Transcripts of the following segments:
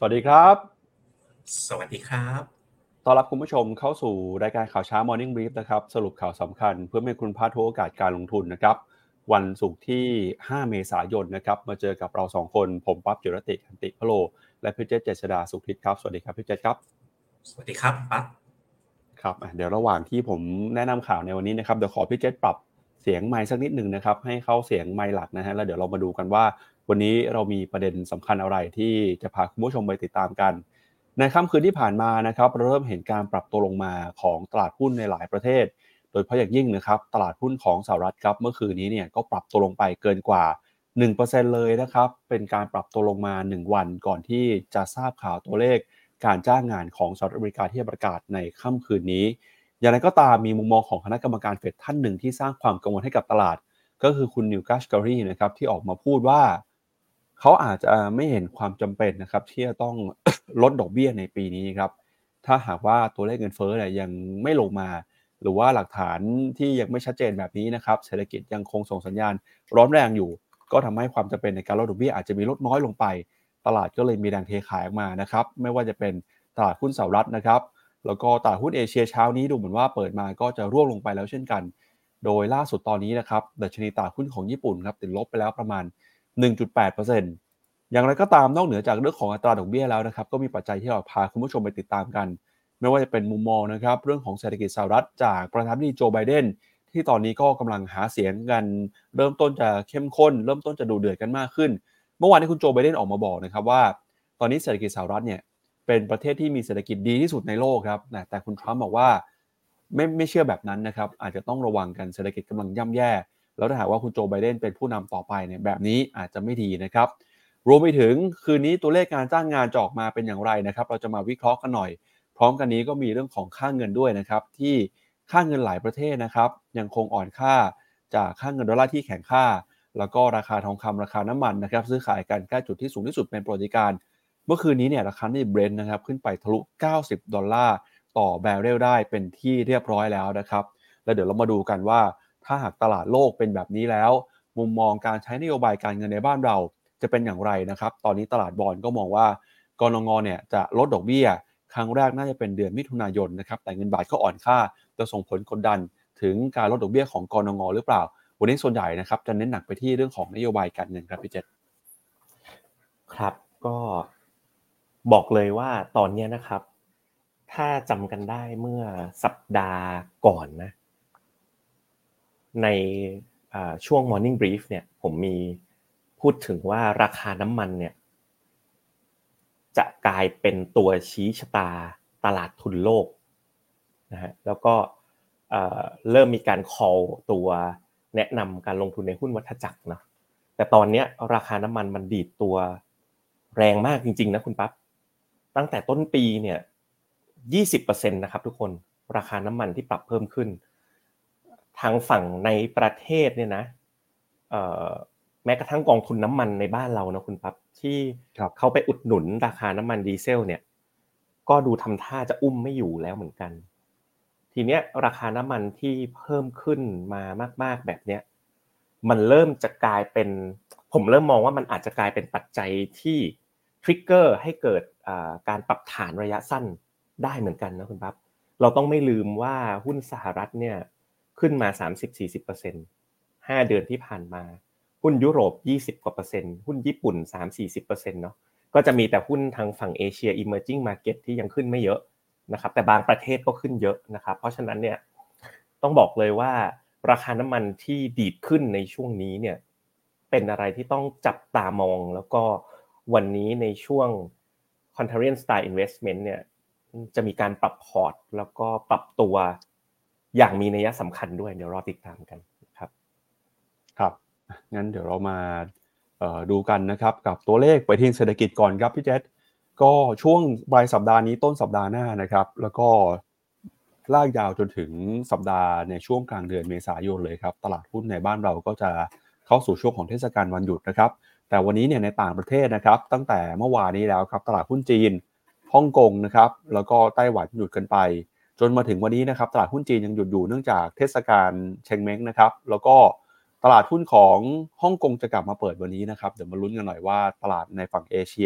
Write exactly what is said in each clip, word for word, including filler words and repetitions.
วัสดีครับสวัสดีครับต้อนรับคุณผู้ชมเข้าสู่รายการข่าวเช้า Morning Brief นะครับสรุปข่าวสำคัญเพื่อไม่ให้คุณพลาดทุกโอกาสการลงทุนนะครับวันศุกร์ที่ห้าเมษายนนะครับมาเจอกับเราสองคนผมปั๊บจิรติขันติพโลและพี่เจษเจษดาสุขทิศครับสวัสดีครับพี่เจษครับสวัสดีครับปั๊บครับอ่ะเดี๋ยวระหว่างที่ผมแนะนำข่าวในวันนี้นะครับเดี๋ยวขอพี่เจษปรับเสียงไมค์สักนิดหนึ่งนะครับให้เข้าเสียงไมค์หลักนะฮะแล้วเดี๋ยวเรามาดูกันว่าวันนี้เรามีประเด็นสำคัญอะไรที่จะพาคุณผู้ชมไปติดตามกัน ในค่ำคืนที่ผ่านมานะครับเราเริ่มเห็นการปรับตัวลงมาของตลาดหุ้นในหลายประเทศโดยเฉพาะอย่างยิ่งนะครับตลาดหุ้นของสหรัฐครับเมื่อคืนนี้เนี่ยก็ปรับตัวลงไปเกินกว่าหนึ่งเปอร์เซ็นต์เปอร์เซ็นต์เลยนะครับเป็นการปรับตัวลงมาหนึ่งวันก่อนที่จะทราบข่าวตัวเลขการจ้างงานของสหรัฐอเมริกาที่ประกาศในค่ำคืนนี้อย่างไรก็ตามมีมุมมองของคณะกรรมการเฟดท่านหนึ่งที่สร้างความกังวลให้กับตลาดก็คือคุณนิวกัชการีนะครับที่ออกมาพูดว่าเขาอาจจะไม่เห็นความจำเป็นนะครับที่จะต้อง ลดดอกเบี้ยในปีนี้ครับถ้าหากว่าตัวเลขเงินเฟ้อเนี่ยยังไม่ลงมาหรือว่าหลักฐานที่ยังไม่ชัดเจนแบบนี้นะครับเศรษฐกิจยังคงส่งสัญญาณร้อนแรงอยู่ก็ทำให้ความจำเป็นในการลดดอกเบี้ยอาจจะมีลดน้อยลงไปตลาดก็เลยมีแรงเทขายออกมานะครับไม่ว่าจะเป็นตลาดหุ้นสหรัฐนะครับแล้วก็ตลาดหุ้นเอเชียเช้านี้ดูเหมือนว่าเปิดมาก็จะร่วงลงไปแล้วเช่นกันโดยล่าสุดตอนนี้นะครับดัชนีตลาดหุ้นของญี่ปุ่นครับติดลบไปแล้วประมาณ หนึ่งจุดแปดเปอร์เซ็นต์ อย่างไรก็ตามนอกเหนือจากเรื่องของอัตราดอกเบี้ยแล้วนะครับก็มีปัจจัยที่เราพาคุณผู้ชมไปติดตามกันไม่ว่าจะเป็นมุมมองนะครับเรื่องของเศรษฐกิจสหรัฐจากประธานาธิบดีโจไบเดนที่ตอนนี้ก็กำลังหาเสียงกันเริ่มต้นจะเข้มข้นเริ่มต้นจะดูเดือดกันมากขึ้นเมื่อวานนี้คุณโจไบเดนออกมาบอกนะครับว่าตอนนี้เศรษฐกิจสหรัฐเนี่ยเป็นประเทศที่มีเศรษฐกิจดีที่สุดในโลกครับแต่คุณทรัมป์บอกว่าไม่ไม่เชื่อแบบนั้นนะครับอาจจะต้องระวังกันเศรษฐกิจกำลังย่ำแย่แล้วถ้าหากว่าคุณโจไบเดนเป็นผู้นำต่อไปเนี่ยแบบนี้อาจจะไม่ดีนะครับ รวมไปถึงคืนนี้ตัวเลขการจ้างงานจะออกมาเป็นอย่างไรนะครับเราจะมาวิเคราะห์กันหน่อยพร้อมกันนี้ก็มีเรื่องของค่าเงินด้วยนะครับที่ค่าเงินหลายประเทศนะครับยังคงอ่อนค่าจากค่าเงินดอลลาร์ที่แข็งค่าแล้วก็ราคาทองคำราคาน้ำมันนะครับซื้อขายกันใกล้จุดที่สูงที่สุดเป็นประวัติการณ์เมื่อคืนนี้เนี่ยราคาน้ำมันเบรนท์นะครับขึ้นไปทะลุเก้าสิบดอลลาร์ต่อแบเรลได้เป็นที่เรียบร้อยแล้วนะครับแล้วเดี๋ยวเรามาดูกันว่าถ้าหากตลาดโลกเป็นแบบนี้แล้วมุมมองการใช้นโยบายการเงินในบ้านเราจะเป็นอย่างไรนะครับตอนนี้ตลาดบอนด์ก็มองว่ากนงเนี่ยจะลดดอกเบี้ยครั้งแรกน่าจะเป็นเดือนมิถุนายนนะครับแต่เงินบาทก็อ่อนค่าจะส่งผลกดดันถึงการลดดอกเบี้ยของกนงหรือเปล่าวันนี้ส่วนใหญ่นะครับจะเน้นหนักไปที่เรื่องของนโยบายการเงินครับพี่เจษครับก็บอกเลยว่าตอนนี้นะครับถ้าจำกันได้เมื่อสัปดาห์ก่อนนะในช่วง Morning Brief เนี่ยผมมีพูดถึงว่าราคาน้ำมันเนี่ยจะกลายเป็นตัวชี้ชะตาตลาดทุนโลกนะฮะแล้วก็เริ่มมีการ call ตัวแนะนำการลงทุนในหุ้นวัฏจักรนะแต่ตอนนี้ราคาน้ำมันมันดีดตัวแรงมากจริงๆนะคุณปั๊บตั้งแต่ต้นปีเนี่ย ยี่สิบเปอร์เซ็นต์ นะครับทุกคนราคาน้ำมันที่ปรับเพิ่มขึ้นทางฝั่งในประเทศเนี่ยนะเอ่อแม้กระทั่งกองทุนน้ำมันในบ้านเรานะคุณปั๊บที่เขาไปอุดหนุนราคาน้ำมันดีเซลเนี่ยก็ดูทำท่าจะอุ้มไม่อยู่แล้วเหมือนกันทีเนี้ยราคาน้ำมันที่เพิ่มขึ้นมามากๆแบบเนี้ยมันเริ่มจะกลายเป็นผมเริ่มมองว่ามันอาจจะกลายเป็นปัจจัยที่ทริกเกอร์ให้เกิดการปรับฐานระยะสั้นได้เหมือนกันนะคุณปั๊บเราต้องไม่ลืมว่าหุ้นสหรัฐเนี่ยขึ้นมา สามสิบถึงสี่สิบเปอร์เซ็นต์ ห้าเดือนที่ผ่านมาหุ้นยุโรปยี่สิบกว่าเปอร์เซ็นต์หุ้นญี่ปุ่น สามถึงสี่สิบเปอร์เซ็นต์ เนาะก็จะมีแต่หุ้นทางฝั่งเอเชีย Emerging Market ที่ยังขึ้นไม่เยอะนะครับแต่บางประเทศก็ขึ้นเยอะนะครับเพราะฉะนั้นเนี่ยต้องบอกเลยว่าราคาน้ำมันที่ดีดขึ้นในช่วงนี้เนี่ยเป็นอะไรที่ต้องจับตามองแล้วก็วันนี้ในช่วง Contrarian Style Investment เนี่ยจะมีการปรับพอร์ตแล้วก็ปรับตัวอย่างมีนัยสำคัญด้วยเดี๋ยวรอติดตามกันครับครับงั้นเดี๋ยวเรามาดูกันนะครับกับตัวเลขไปที่เศรษฐกิจก่อนครับพี่เจษก็ช่วงปลายสัปดาห์นี้ต้นสัปดาห์หน้านะครับแล้วก็ลากยาวจนถึงสัปดาห์ในช่วงกลางเดือนเมษายนเลยครับตลาดหุ้นในบ้านเราก็จะเข้าสู่ช่วงของเทศกาลวันหยุดนะครับแต่วันนี้เนี่ยในต่างประเทศนะครับตั้งแต่เมื่อวานนี้แล้วครับตลาดหุ้นจีนฮ่องกงนะครับแล้วก็ไต้หวันหยุดกันไปจนมาถึงวันนี้นะครับตลาดหุ้นจีนยังหยุดอยู่เนื่องจากเทศกาลเชงเม้งนะครับแล้วก็ตลาดหุ้นของฮ่องกงจะกลับมาเปิดวันนี้นะครับเดี๋ยวมาลุ้นกันหน่อยว่าตลาดในฝั่งเอเชีย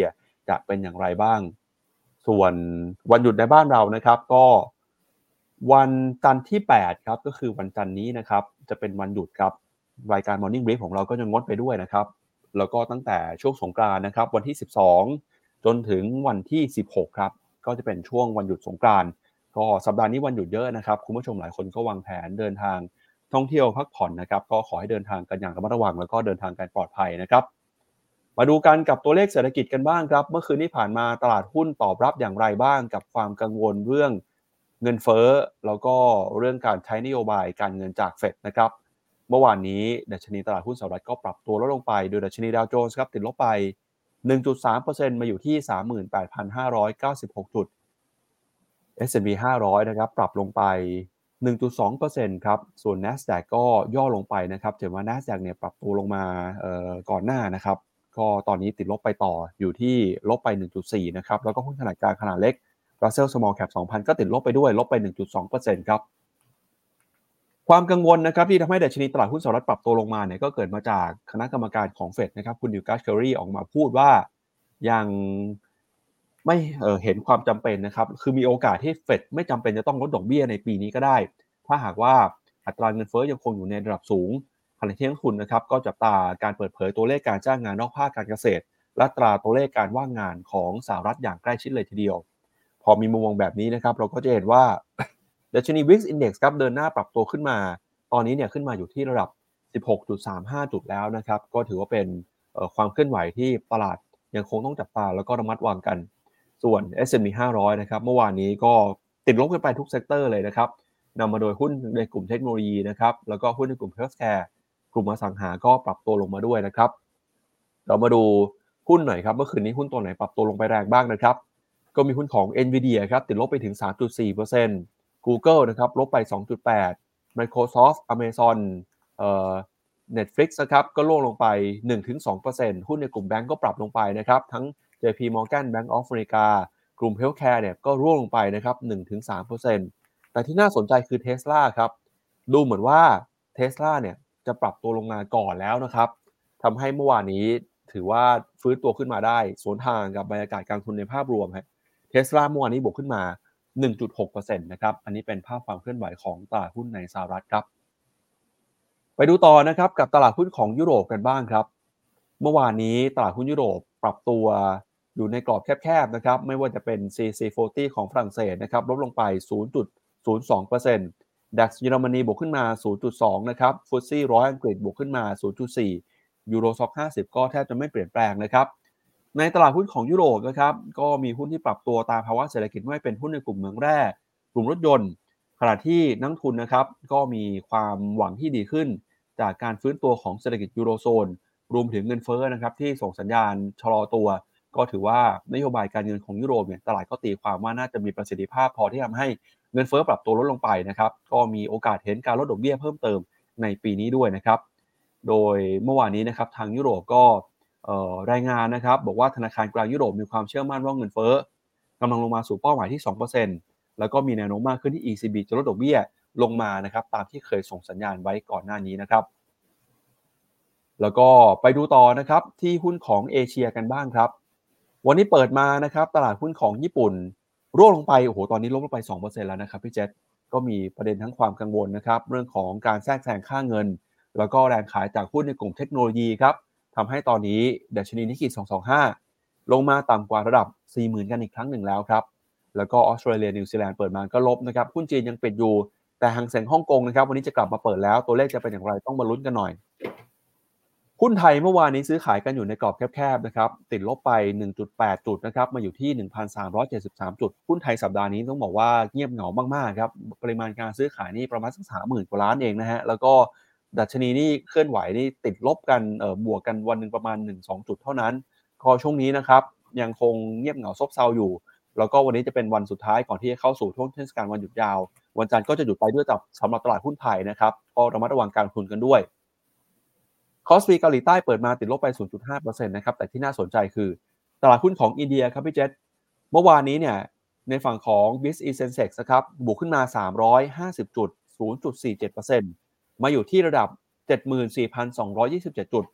จะเป็นอย่างไรบ้างส่วนวันหยุดในบ้านเรานะครับก็วันจันทร์ที่แปดครับก็คือวันจันทร์นี้นะครับจะเป็นวันหยุดครับรายการ Morning Brief ของเราก็จะงดไปด้วยนะครับแล้วก็ตั้งแต่ช่วงสงกรานต์นะครับวันที่สิบสองจนถึงวันที่สิบหกครับก็จะเป็นช่วงวันหยุดสงกรานต์ก็สัปดาห์นี้วันหยุดเยอะนะครับคุณผู้ชมหลายคนก็วางแผนเดินทางท่องเที่ยวพักผ่อนนะครับก็ขอให้เดินทางกันอย่างระมัดระวังแล้วก็เดินทางกันปลอดภัยนะครับมาดูกันกับตัวเลขเศรษฐกิจกันบ้างครับเมื่อคืนที่ผ่านมาตลาดหุ้นตอบรับอย่างไรบ้างกับความกังวลเรื่องเงินเฟ้อแล้วก็เรื่องการใช้นโยบายการเงินจากเฟดนะครับเมื่อวานนี้ดัชนีตลาดหุ้นสหรัฐก็ปรับตัวลดลงไปโดยดัชนีดาวโจนส์ครับติดลบไป หนึ่งจุดสามเปอร์เซ็นต์ มาอยู่ที่ สามหมื่นแปดพันห้าร้อยเก้าสิบหก จุด เอส แอนด์ พี ห้าร้อยนะครับปรับลงไป หนึ่งจุดสองเปอร์เซ็นต์ ครับส่วน NASDAQ ก็ย่อลงไปนะครับถือว่า NASDAQ เนี่ยปรับตัวลงมาเอ่อก่อนหน้านะครับก็ตอนนี้ติดลบไปต่ออยู่ที่ลบไป หนึ่งจุดสี่ นะครับแล้วก็หุ้นขนาดกลางขนาดเล็ก Russell Small Cap สองพัน ก็ติดลบไปด้วยลบไป หนึ่งจุดสองเปอร์เซ็นต์ ครับความกังวลนะครับที่ทำให้ดัชนีตลาดหุ้นสหรัฐปรับตัวลงมาเนี่ยก็เกิดมาจากคณะกรรมการของเฟดนะครับคุณนิวกัสเคอรีออกมาพูดว่ายังไม่เอ่อเห็นความจำเป็นนะครับคือมีโอกาสที่เฟดไม่จำเป็นจะต้องลดดอกเบี้ยในปีนี้ก็ได้ถ้าหากว่าอัตราเงินเฟ้อยังคงอยู่ในระดับสูงขณะที่นักลงทุนนะครับก็จับตาการเปิดเผยตัวเลขการจ้างงานนอกภาคการเกษตรและอัตราตัวเลขการว่างงานของสหรัฐอย่างใกล้ชิดเลยทีเดียวพอมีมุมมองแบบนี้นะครับเราก็จะเห็นว่า ดัชนี วี ไอ เอ็กซ์ Index ครับเดินหน้าปรับตัวขึ้นมาตอนนี้เนี่ยขึ้นมาอยู่ที่ระดับ สิบหกจุดสามห้า จุดแล้วนะครับก็ถือว่าเป็นเอ่อความเคลื่อนไหวที่ตลาดยังคงต้องจับตาแล้วก็ระมัดระวังกันส่วน เอส แอนด์ พี ห้าร้อยนะครับเมื่อวานนี้ก็ติดลบกันไปทุกเซกเตอร์เลยนะครับนำมาโดยหุ้นในกลุ่มเทคโนโลยีนะครับแล้วก็หุ้นในกลุ่ม Healthcare กลุ่มอสังหาก็ปรับตัวลงมาด้วยนะครับเรามาดูหุ้นหน่อยครับเมื่อคืนนี้หุ้นตัวไหนปรับตัวลงไปแรงบ้างนะครับก็มีหุ้นของ Nvidia ครับติดลบไปถึง สามจุดสี่เปอร์เซ็นต์ Google นะครับลบไป สองจุดแปด Microsoft Amazon เอ่อ Netflix นะครับก็ร่วงลงไป หนึ่งถึงสองเปอร์เซ็นต์ หุ้นในกลุ่มแบงก์ก็ปรับลงไปนะครับทั้ง เจ พี Morgan Bank of America กลุ่ม Healthcare เนี่ยก็ร่วงลงไปนะครับ หนึ่งถึงสามเปอร์เซ็นต์ แต่ที่น่าสนใจคือ Tesla ครับดูเหมือนว่า Tesla เนี่ยจะปรับตัวลงมาก่อนแล้วนะครับทำให้เมื่อวานนี้ถือว่าฟื้นตัวขึ้นมาได้สวนทางกับบรรยากาศการลงทุนในภาพรวมครับ Tesla เมื่อวานนี้บวกขึ้นมา หนึ่งจุดหกเปอร์เซ็นต์ นะครับอันนี้เป็นภาพความเคลื่อนไหวของตลาดหุ้นในสหรัฐครับไปดูต่อนะครับกับตลาดหุ้นของยุโรปกันบ้างครับเมื่อวานนี้ตลาดหุ้นยุโรปปรับตัวอยู่ในกรอบแคบๆนะครับไม่ว่าจะเป็น ซี ซี สี่สิบ ของฝรั่งเศสนะครับลดลงไป ศูนย์จุดศูนย์สองเปอร์เซ็นต์ ดัค เยอรมนีบวกขึ้นมา ศูนย์จุดสอง นะครับ ฟุตซี่ หนึ่งร้อย อังกฤษบวกขึ้นมา ศูนย์จุดสี่ ยูโรซ็อก ห้าสิบก็แทบจะไม่เปลี่ยนแปลงนะครับในตลาดหุ้นของยุโรปนะครับก็มีหุ้นที่ปรับตัวตามภาวะเศรษฐกิจไม่เป็นหุ้นในกลุ่มเมืองแร่กลุ่มรถยนต์ขณะที่นักทุนนะครับก็มีความหวังที่ดีขึ้นจากการฟื้นตัวของเศรษฐกิจยูโรโซนรวมถึงเงินเฟ้อนะครับที่ส่งสัญญาณชะลอตัวก็ถือว่านโยบายการเงินของยุโรปเนี่ยตลาดก็ตีความว่าน่าจะมีประสิทธิภาพพอที่ทำให้เงินเฟ้อปรับตัวลดลงไปนะครับก็มีโอกาสเห็นการลดดอกเบี้ยเพิ่มเติมในปีนี้ด้วยนะครับโดยเมื่อวานนี้นะครับทางยุโรปก็รายงานนะครับบอกว่าธนาคารกลางยุโรปมีความเชื่อมั่นว่าเงินเฟ้อกำลังลงมาสู่เป้าหมายที่ สองเปอร์เซ็นต์ แล้วก็มีแนวโน้มมากขึ้นที่ อี ซี บี จะลดดอกเบี้ยลงมานะครับตามที่เคยส่งสัญญาณไว้ก่อนหน้านี้นะครับแล้วก็ไปดูต่อนะครับที่หุ้นของเอเชียกันบ้างครับวันนี้เปิดมานะครับตลาดหุ้นของญี่ปุ่นร่วงลงไปโอ้โหตอนนี้ลดลงไป สองเปอร์เซ็นต์ แล้วนะครับพี่เจษก็มีประเด็นทั้งความกังวลนะครับเรื่องของการแทรกแซงค่าเงินแล้วก็แรงขายจากหุ้นในกลุ่มเทคโนโลยีครับทำให้ตอนนี้ดัชนีนิกเกิลสองร้อยยี่สิบห้าลงมาต่ำกว่าระดับ สี่หมื่น กันอีกครั้งหนึ่งแล้วครับแล้วก็ออสเตรเลียนิวซีแลนด์เปิดมาก็ลบนะครับหุ้นจีนยังปิดอยู่แต่หางเส็งฮ่องกงนะครับวันนี้จะกลับมาเปิดแล้วตัวเลขจะเป็นอย่างไรต้องมาลุ้นกันหน่อยหุ้นไทยเมื่อวานนี้ซื้อขายกันอยู่ในกรอบแคบๆนะครับติดลบไป หนึ่งจุดแปด จุดนะครับมาอยู่ที่ หนึ่งพันสามร้อยเจ็ดสิบสาม จุดหุ้นไทยสัปดาห์นี้ต้องบอกว่าเงียบเหงามากๆครับปริมาณการซื้อขายนี่ประมาณสัก สามหมื่น กว่าล้านเองนะฮะแล้วก็ดัชนีนี่เคลื่อนไหวนี่ติดลบกันเอ่อบวกกันวันนึงประมาณ หนึ่งถึงสอง จุดเท่านั้นก็ช่วงนี้นะครับยังคงเงียบเหงาซบเซาอยู่แล้วก็วันนี้จะเป็นวันสุดท้ายก่อนที่จะเข้าสู่ช่วงเทศกาลวันหยุดยาววันจันทร์ก็จะหยุดไปด้วยกับสำหรับตลาดหุ้นไทยนะครับก็ระมัดระวังการลงทุนกันด้วยคอสปีเกาหลีใต้เปิดมาติดลบไป ศูนย์จุดห้าเปอร์เซ็นต์ นะครับแต่ที่น่าสนใจคือตลาดหุ้นของอินเดียครับพี่เจษเมื่อวานนี้เนี่ยในฝั่งของ บี ไอ เอส อี Sensex นะครับบวกขึ้นมาสามร้อยห้าสิบจุด ศูนย์จุดสี่เจ็ดเปอร์เซ็นต์ มาอยู่ที่ระดับ เจ็ดหมื่นสี่พันสองร้อยยี่สิบเจ็ด จุด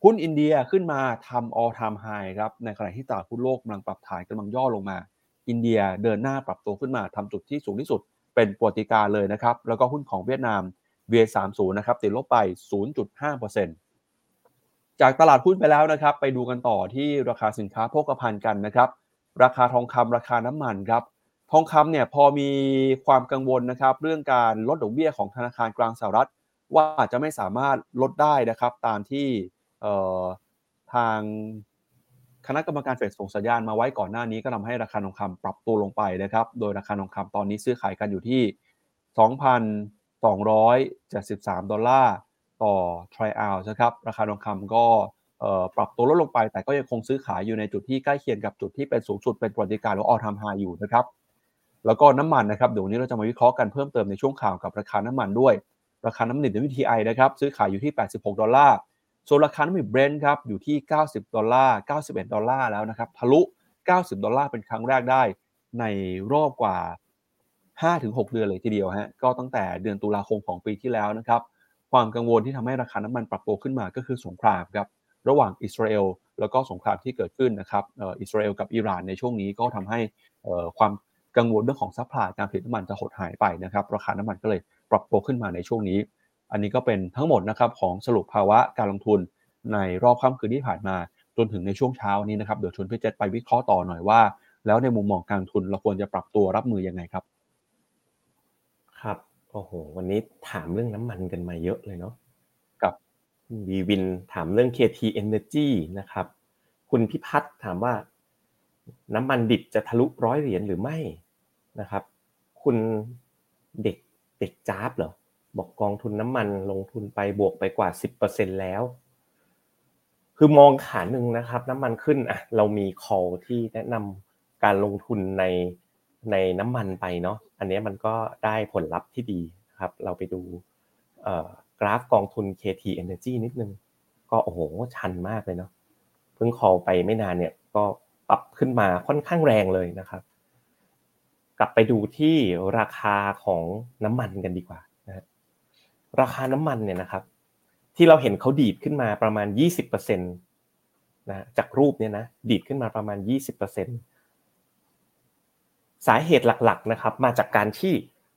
หุ้นอินเดียขึ้นมาทำ all time high ครับในขณะที่ตลาดหุ้นโลกกำลังปรับฐานกำลังย่อลงมาอินเดียเดินหน้าปรับตัวขึ้นมาทำจุดที่สูงที่สุดเป็นประวัติการณ์เลยนะครับแล้วก็หุ้นของเวียดนาม วี เอ สามสิบ นะครับติดลบไป ศูนย์จุดห้าเปอร์เซ็นต์ จากตลาดหุ้นไปแล้วนะครับไปดูกันต่อที่ราคาสินค้าโภคภัณฑ์กันนะครับราคาทองคำราคาน้ำมันครับทองคำเนี่ยพอมีความกังวลนะครับเรื่องการลดดอกเบี้ยของธนาคารกลางสหรัฐว่าจะไม่สามารถลดได้นะครับตามที่ทางคณะกรรมการเฟดส่งสัญญาณมาไว้ก่อนหน้านี้ก็ทำให้ราคาทองคำปรับตัวลงไปนะครับโดยราคาทองคำตอนนี้ซื้อขายกันอยู่ที่ สองพันสองร้อยเจ็ดสิบสาม ดอลลาร์ต่อทริอัลนะครับราคาทองคำก็ปรับตัวลดลงไปแต่ก็ยังคงซื้อขายอยู่ในจุดที่ใกล้เคียงกับจุดที่เป็นสูงสุดเป็นประวัติการณ์หรือ all time high อยู่นะครับแล้วก็น้ำมันนะครับเดี๋ยววันนี้เราจะมาวิเคราะห์กันเพิ่มเติมในช่วงข่าวกับราคาน้ำมันด้วยราคาน้ำมันดิบ ดับเบิลยู ที ไอ นะครับซื้อขายอยู่ที่แปดสิบหกดอลลาร์ส่วนราคาน้ำมัน Brent ครับอยู่ที่เก้าสิบดอลลาร์เก้าสิบเอ็ดดอลลาร์แล้วนะครับทะลุเก้าสิบดอลลาร์เป็นครั้งแรกได้ในรอบกว่า ห้าถึงหก เดือนเลยทีเดียวฮะก็ตั้งแต่เดือนตุลาคมของปีที่แล้วนะครับความกังวลที่ทำให้ราคาน้ำมันปรับตัวขึ้นมาก็คือสงครามครับระหว่างอิสราเอลแล้วก็สงครามที่เกิดขึ้นนะครับเอ่ออิสราเอลกับอิหร่านในช่วงนี้ก็ทำให้เอ่อความกังวลเรื่องของซัพพลายการผลิตน้ำมันจะหดหายไปนะครับราคาน้ำมันก็เลยปรับตัวขึ้นมาในช่วงนี้อันนี้ก็เป็นทั้งหมดนะครับของสรุปภาวะการลงทุนในรอบค่ำคืนที่ผ่านมาจนถึงในช่วงเช้านี้นะครับเดี๋ยวชวนพี่เจษไปวิเคราะห์ต่อหน่อยว่าแล้วในมุมมองการลงทุนเราควรจะปรับตัวรับมือยังไงครับครับโอ้โหวันนี้ถามเรื่องน้ำมันกันมาเยอะเลยเนาะกับวีวินถามเรื่อง เค ที Energy นะครับคุณพิพัฒน์ถามว่าน้ำมันดิบจะทะลุร้อยเหรียญหรือไม่นะครับคุณเด็กเด็กจ๊าบเหรอบอกกองทุนน้ำมันลงทุนไปบวกไปกว่า สิบเปอร์เซ็นต์ แล้วคือมองขาหนึ่งนะครับน้ำมันขึ้นอ่ะเรามี call ที่แนะนำการลงทุนในในน้ำมันไปเนาะอันนี้มันก็ได้ผลลัพธ์ที่ดีครับเราไปดูเอ่อกราฟกองทุน เค ที Energy นิดนึงก็โอ้โหชันมากเลยเนาะเพิ่ง call ไปไม่นานเนี่ยก็ปรับขึ้นมาค่อนข้างแรงเลยนะครับกลับไปดูที่ราคาของน้ำมันกันดีกว่านะราคาน้ำมันเนี่ยนะครับที่เราเห็นเขาดีดขึ้นมาประมาณ ยี่สิบเปอร์เซ็นต์ นะจากรูปเนี่ยนะดีดขึ้นมาประมาณ ยี่สิบเปอร์เซ็นต์ สาเหตุหลักๆนะครับมาจากการที่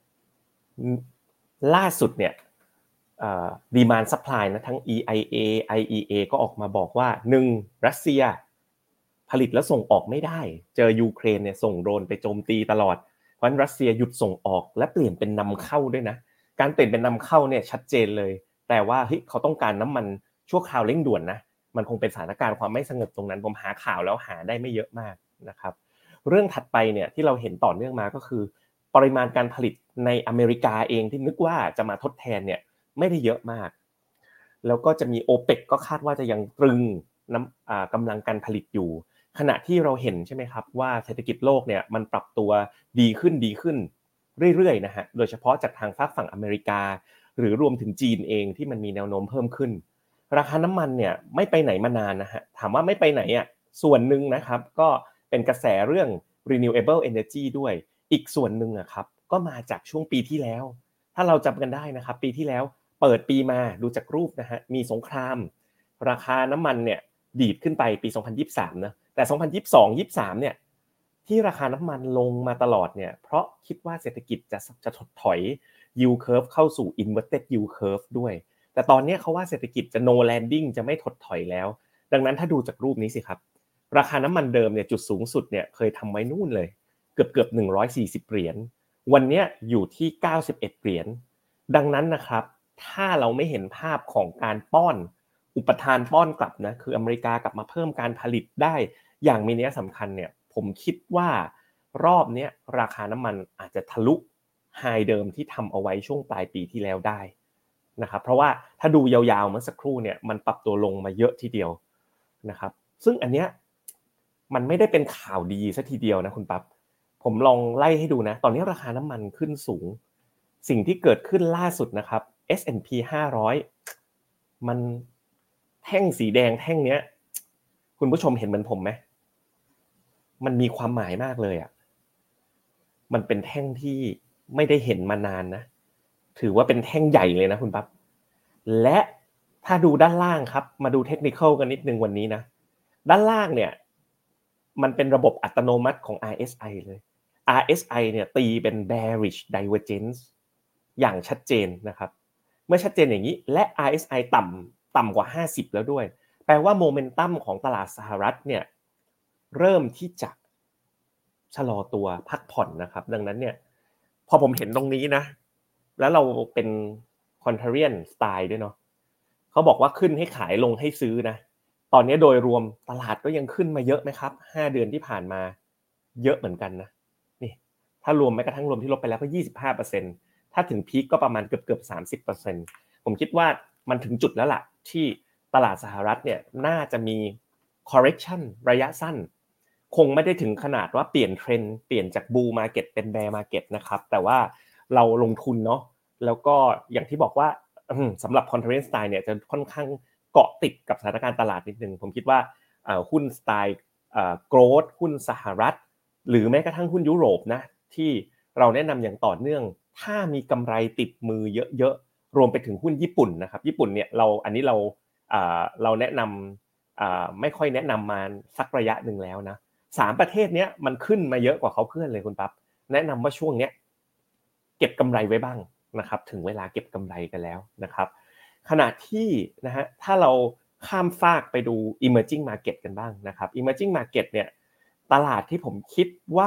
ล่าสุดเนี่ยเอ่อ demand supply นะทั้ง อี ไอ เอ ไอ อี เอ ก็ออกมาบอกว่าหนึ่งรัสเซียผลิตแล้วส่งออกไม่ได้เจอยูเครนเนี่ยส่งโดรนไปโจมตีตลอดเพราะฉะนั้นรัสเซียหยุดส่งออกและเปลี่ยนเป็นนำเข้าด้วยนะการเปลี่ยนเป็นนำเข้าเนี่ยชัดเจนเลยแต่ว่าเฮ้ยเขาต้องการน้ำมันชั่วคราวเร่งด่วนนะมันคงเป็นสถานการณ์ความไม่สงบตรงนั้นผมหาข่าวแล้วหาได้ไม่เยอะมากนะครับเรื่องถัดไปเนี่ยที่เราเห็นต่อเนื่องมาก็คือปริมาณการผลิตในอเมริกาเองที่นึกว่าจะมาทดแทนเนี่ยไม่ได้เยอะมากแล้วก็จะมี โอเปก ก็คาดว่าจะยังตรึงน้ำอ่ากำลังการผลิตอยู่ขณะที่เราเห็นใช่ไหมครับว่าเศรษฐกิจโลกเนี่ยมันปรับตัวดีขึ้นดีขึ้นเรื่อยๆนะฮะโดยเฉพาะจากทางฝั่งอเมริกาหรือรวมถึงจีนเองที่มันมีแนวโน้มเพิ่มขึ้นราคาน้ำมันเนี่ยไม่ไปไหนมานานนะฮะถามว่าไม่ไปไหนอ่ะส่วนหนึ่งนะครับก็เป็นกระแสเรื่อง renewable energy ด้วยอีกส่วนหนึ่งอ่ะครับก็มาจากช่วงปีที่แล้วถ้าเราจำกันได้นะครับปีที่แล้วเปิดปีมาดูจากรูปนะฮะมีสงครามราคาน้ำมันเนี่ยดีดขึ้นไปปีสองพันยี่สิบสามนะแต่สองพันยี่สิบสอง ยี่สิบสามเนี่ยที่ราคาน้ำมันลงมาตลอดเนี่ยเพราะคิดว่าเศรษฐกิจจะจะถดถอย yield curve เข้าสู่ inverted yield curve ด้วยแต่ตอนนี้เขาว่าเศรษฐกิจจะ no landing จะไม่ถดถอยแล้วดังนั้นถ้าดูจากรูปนี้สิครับราคาน้ำมันเดิมเนี่ยจุดสูงสุดเนี่ยเคยทำไว้นู่นเลยเกือบๆหนึ่งร้อยสี่สิบเหรียญวันนี้อยู่ที่เก้าสิบเอ็ดเหรียญดังนั้นนะครับถ้าเราไม่เห็นภาพของการป้อนอุปทานป้อนกลับนะคืออเมริกากลับมาเพิ่มการผลิตได้อย่างมีนัยสำคัญเนี่ยผมคิดว่ารอบนี้ราคาน้ำมันอาจจะทะลุไฮเดิมที่ทำเอาไว้ช่วงปลายปีที่แล้วได้นะครับเพราะว่าถ้าดูยาวๆเมื่อสักครู่เนี่ยมันปรับตัวลงมาเยอะทีเดียวนะครับซึ่งอันเนี้ยมันไม่ได้เป็นข่าวดีซะทีเดียวนะคุณปั๊บผมลองไล่ให้ดูนะตอนนี้ราคาน้ำมันขึ้นสูงสิ่งที่เกิดขึ้นล่าสุดนะครับ เอส แอนด์ พี ห้าร้อยมันแท่งสีแดงแท่งเนี้ยคุณผู้ชมเห็นเหมือนผมไหมมันมีความหมายมากเลยอ่ะมันเป็นแท่งที่ไม่ได้เห็นมานานนะถือว่าเป็นแท่งใหญ่เลยนะคุณปั๊บและถ้าดูด้านล่างครับมาดูเทคนิคอลกันนิดนึงวันนี้นะด้านล่างเนี่ยมันเป็นระบบอัตโนมัติของ อาร์ เอส ไอ เลย อาร์ เอส ไอ เนี่ยตีเป็น bearish divergence อย่างชัดเจนนะครับเมื่อชัดเจนอย่างนี้และ อาร์ เอส ไอ ต่ำต่ำกว่าห้าสิบแล้วด้วยแปลว่าโมเมนตัมของตลาดสหรัฐเนี่ยเริ่มที่จะชะลอตัวพักผ่อนนะครับดังนั้นเนี่ยพอผมเห็นตรงนี้นะแล้วเราเป็น contrarian style ด้วยเนาะเขาบอกว่าขึ้นให้ขายลงให้ซื้อนะตอนนี้โดยรวมตลาดก็ยังขึ้นมาเยอะไหมครับห้าเดือนที่ผ่านมาเยอะเหมือนกันนะนี่ถ้ารวมแม้กระทั่งรวมที่ลบไปแล้วก็ ยี่สิบห้าเปอร์เซ็นต์ ถ้าถึงพีคก็ประมาณเกือบๆ สามสิบเปอร์เซ็นต์ ผมคิดว่ามันถึงจุดแล้วล่ะที่ตลาดสหรัฐเนี่ยน่าจะมี correction ระยะสั้นคงไม่ได้ถึงขนาดว่าเปลี่ยนเทรนด์เปลี่ยนจาก bull market เป็น bear market นะครับแต่ว่าเราลงทุนเนาะแล้วก็อย่างที่บอกว่าสำหรับ contrarian style เนี่ยจะค่อนข้างเกาะติดกับสถานการณ์ตลาดนิดนึงผมคิดว่าหุ้นสไตล์ growth หุ้นสหรัฐหรือแม้กระทั่งหุ้นยุโรปนะที่เราแนะนำอย่างต่อเนื่องถ้ามีกำไรติดมือเยอะๆรวมไปถึงหุ้นญี่ปุ่นนะครับญี่ปุ่นเนี่ยเราอันนี้เราเราแนะนำไม่ค่อยแนะนำมาสักระยะหนึ่งแล้วนะสามประเทศนี้มันขึ้นมาเยอะกว่าเขาเพื่อนเลยคุณปั๊บแนะนำว่าช่วงนี้เก็บกำไรไว้บ้างนะครับถึงเวลาเก็บกำไรกันแล้วนะครับขณะที่นะฮะถ้าเราข้ามฟากไปดู emerging market กันบ้างนะครับ emerging market เนี่ยตลาดที่ผมคิดว่า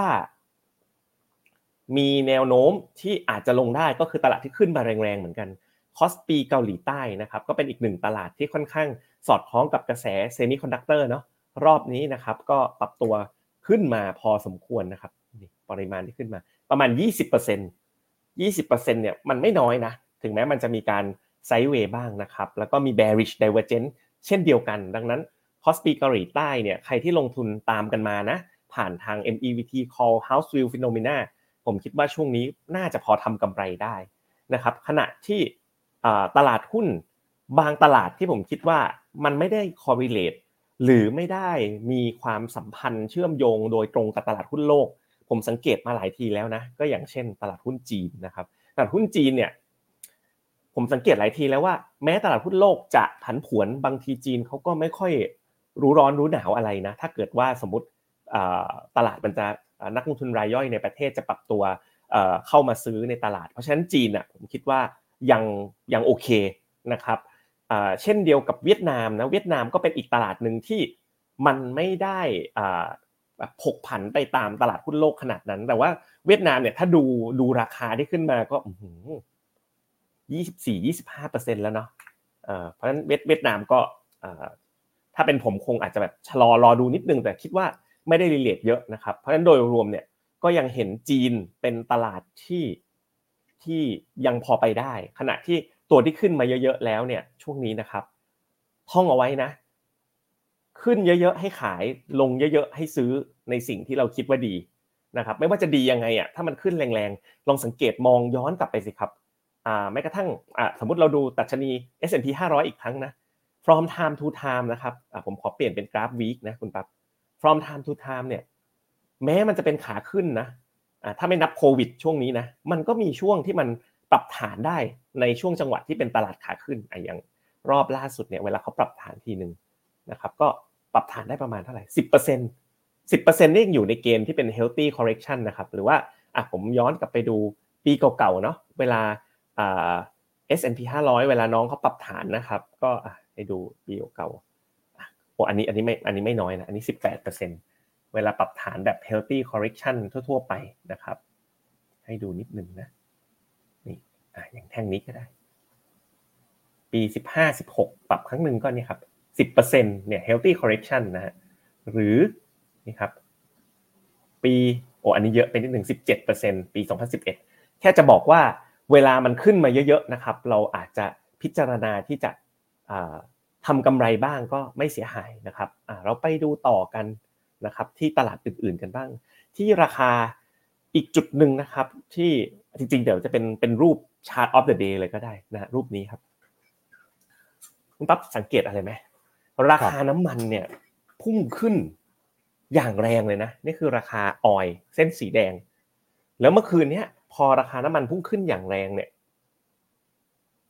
มีแนวโน้มที่อาจจะลงได้ก็คือตลาดที่ขึ้นมาแรงๆเหมือนกันคอสปีเกาหลีใต้นะครับก็เป็นอีกหนึ่งตลาดที่ค่อนข้างสอดคล้องกับกระแสเซมิคอนดักเตอร์เนาะรอบนี้นะครับก็ปรับตัวขึ้นมาพอสมควรนะครับนี่ปริมาณที่ขึ้นมาประมาณ ยี่สิบเปอร์เซ็นต์ ยี่สิบเปอร์เซ็นต์ เนี่ยมันไม่น้อยนะถึงแม้มันจะมีการไซด์เวย์บ้างนะครับแล้วก็มี bearish divergence เช่นเดียวกันดังนั้นคอสปีเกาหลีใต้เนี่ยใครที่ลงทุนตามกันมานะผ่านทาง เอ็ม อี วี ที Call House View Phenomenaผมคิดว่าช่วงนี้น่าจะพอทำกำไรได้นะครับขณะที่ตลาดหุ้นบางตลาดที่ผมคิดว่ามันไม่ได้ correlate หรือไม่ได้มีความสัมพันธ์เชื่อมโยงโดยตรงกับตลาดหุ้นโลกผมสังเกตมาหลายทีแล้วนะก็อย่างเช่นตลาดหุ้นจีนนะครับตลาดหุ้นจีนเนี่ยผมสังเกตหลายทีแล้วว่าแม้ตลาดหุ้นโลกจะผันผวนบางทีจีนเขาก็ไม่ค่อยรู้ร้อนรู้หนาวอะไรนะถ้าเกิดว่าสมมุติตลาดมันจะนักลงทุนรายย่อยในประเทศจะปรับตัวเข้ามาซื้อในตลาดเพราะฉะนั้นจีนน่ะผมคิดว่ายังยังโอเคนะครับเช่นเดียวกับเวียดนามนะเวียดนามก็เป็นอีกตลาดนึงที่มันไม่ได้แบบผกผันไปตามตลาดหุ้นโลกขนาดนั้นแต่ว่าเวียดนามเนี่ยถ้าดูดูราคาที่ขึ้นมาก็ยี่สิบสี่ ยี่สิบห้าเปอร์เซ็นต์ แล้วเนาะเพราะฉะนั้นเวียดนามก็ถ้าเป็นผมคงอาจจะแบบชะลอรอดูนิดนึงแต่คิดว่าไม่ได้รีเลทเยอะนะครับเพราะฉะนั้นโดยรวมเนี่ยก็ยังเห็นจีนเป็นตลาดที่ที่ยังพอไปได้ขณะที่ตัวที่ขึ้นมาเยอะๆแล้วเนี่ยช่วงนี้นะครับท่องเอาไว้นะขึ้นเยอะๆให้ขายลงเยอะๆให้ซื้อในสิ่งที่เราคิดว่าดีนะครับไม่ว่าจะดียังไงอ่ะถ้ามันขึ้นแรงๆลองสังเกตมองย้อนกลับไปสิครับอ่าแม้กระทั่งอ่าสมมุติเราดูดัชนี เอส แอนด์ พี ห้าร้อยอีกครั้งนะ from time to time นะครับอ่าผมขอเปลี่ยนเป็นกราฟ week นะคุณปั๊บ from time to time เนี่ยแม้มันจะเป็นขาขึ้นนะอ่าถ้าไม่นับโควิดช่วงนี้นะมันก็มีช่วงที่มันปรับฐานได้ในช่วงจังหวะที่เป็นตลาดขาขึ้นอ่ะอย่างรอบล่าสุดเนี่ยเวลาเขาปรับฐานทีนึงนะครับก็ปรับฐานได้ประมาณเท่าไหร่ สิบเปอร์เซ็นต์ สิบเปอร์เซ็นต์ นี่ยังอยู่ในเกณฑ์ที่เป็น healthy correction นะครับหรือว่าอ่ะผมย้อนกลับไปดูปีเก่าๆเนาะเวลาอ่า เอส แอนด์ พี ห้าร้อยเวลาน้องเขาปรับฐานนะครับก็อ่ะให้ดูปีเก่าอ่ะโอ้อันนี้อันนี้ไม่อันนี้ไม่น้อยนะอันนี้ สิบแปดเปอร์เซ็นต์ เวลาปรับฐานแบบ healthy correction ทั่วๆไปนะครับให้ดูนิดนึงนะนี่อ่ะอย่างแท่งนี้ก็ได้ปีสิบห้า สิบหกปรับครั้งนึงก็เนี่ยครับ สิบเปอร์เซ็นต์ เนี่ย healthy correction นะฮะหรือนี่ครับปีโอ้อันนี้เยอะไปนิดนึง สิบเจ็ดเปอร์เซ็นต์ ปีสองพันสิบเอ็ดแค่จะบอกว่าเวลามันขึ้นมาเยอะๆนะครับเราอาจจะพิจารณาที่จะทำกำไรบ้างก็ไม่เสียหายนะครับเราไปดูต่อกันนะครับที่ตลาดอื่นๆกันบ้างที่ราคาอีกจุดหนึ่งนะครับที่จริงๆเดี๋ยวจะเป็นเป็นรูป chart of the day เลยก็ได้นะรูปนี้ครับคุณปั๊บสังเกตอะไรไหมราคาน้ำมันเนี่ยพุ่งขึ้นอย่างแรงเลยนะนี่คือราคาออยล์เส้นสีแดงแล้วเมื่อคืนนี้พอราคาน้ำมันพุ่งขึ้นอย่างแรงเนี่ย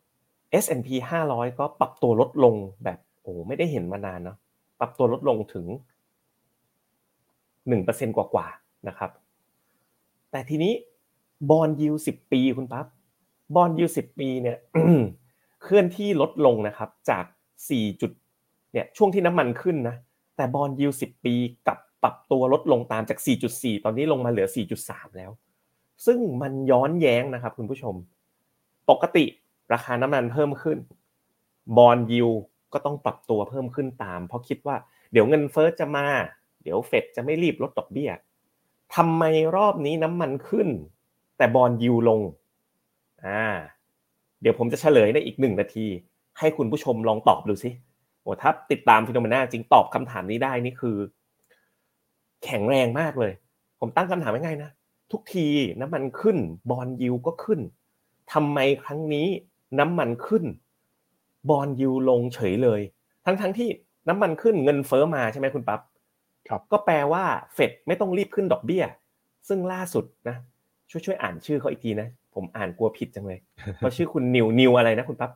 เอส แอนด์ พี ห้าร้อยก็ปรับตัวลดลงแบบโอ้ไม่ได้เห็นมานานเนาะปรับตัวลดลงถึง หนึ่งเปอร์เซ็นต์ กว่าๆนะครับแต่ทีนี้บอนด์ยิลด์สิบปีคุณปั๊บบอนด์ยิลด์สิบปีเนี่ย เคลื่อนที่ลดลงนะครับจากสี่จุดเนี่ยช่วงที่น้ำมันขึ้นนะแต่บอนด์ยิลด์สิบปีกลับปรับตัวลดลงตามจาก สี่จุดสี่ ตอนนี้ลงมาเหลือ สี่จุดสาม แล้วซึ่งมันย้อนแย้งนะครับคุณผู้ชมปกติราคาน้ำมันเพิ่มขึ้นบอนด์ยิลด์ก็ต้องปรับตัวเพิ่มขึ้นตามเพราะคิดว่าเดี๋ยวเงินเฟ้อจะมาเดี๋ยวเฟดจะไม่รีบลดดอกเบี้ยทำไมรอบนี้น้ำมันขึ้นแต่บอนด์ยิลด์ลงอ่าเดี๋ยวผมจะเฉลยในอีกหนึ่งนาทีให้คุณผู้ชมลองตอบดูสิโอ้ถ้าติดตามฟีโนเมนาจริงตอบคำถามนี้ได้นี่คือแข็งแรงมากเลยผมตั้งคำถามง่ายๆนะทุกทีน้ำมันขึ้นบอนด์ยิลด์ก็ขึ้นทำไมครั้งนี้น้ำมันขึ้นบอนด์ยิลด์ลงเฉยเลยทั้งๆที่น้ำมันขึ้นเงินเฟ้อมาใช่ไหมคุณปั๊บครับก็แปลว่าเฟดไม่ต้องรีบขึ้นดอกเบี้ยซึ่งล่าสุดนะช่วยช่วยอ่านชื่อเขาอีกทีนะผมอ่านกลัวผิดจังเลยเขาชื่อคุณนิวนิวอะไรนะคุณปั๊บ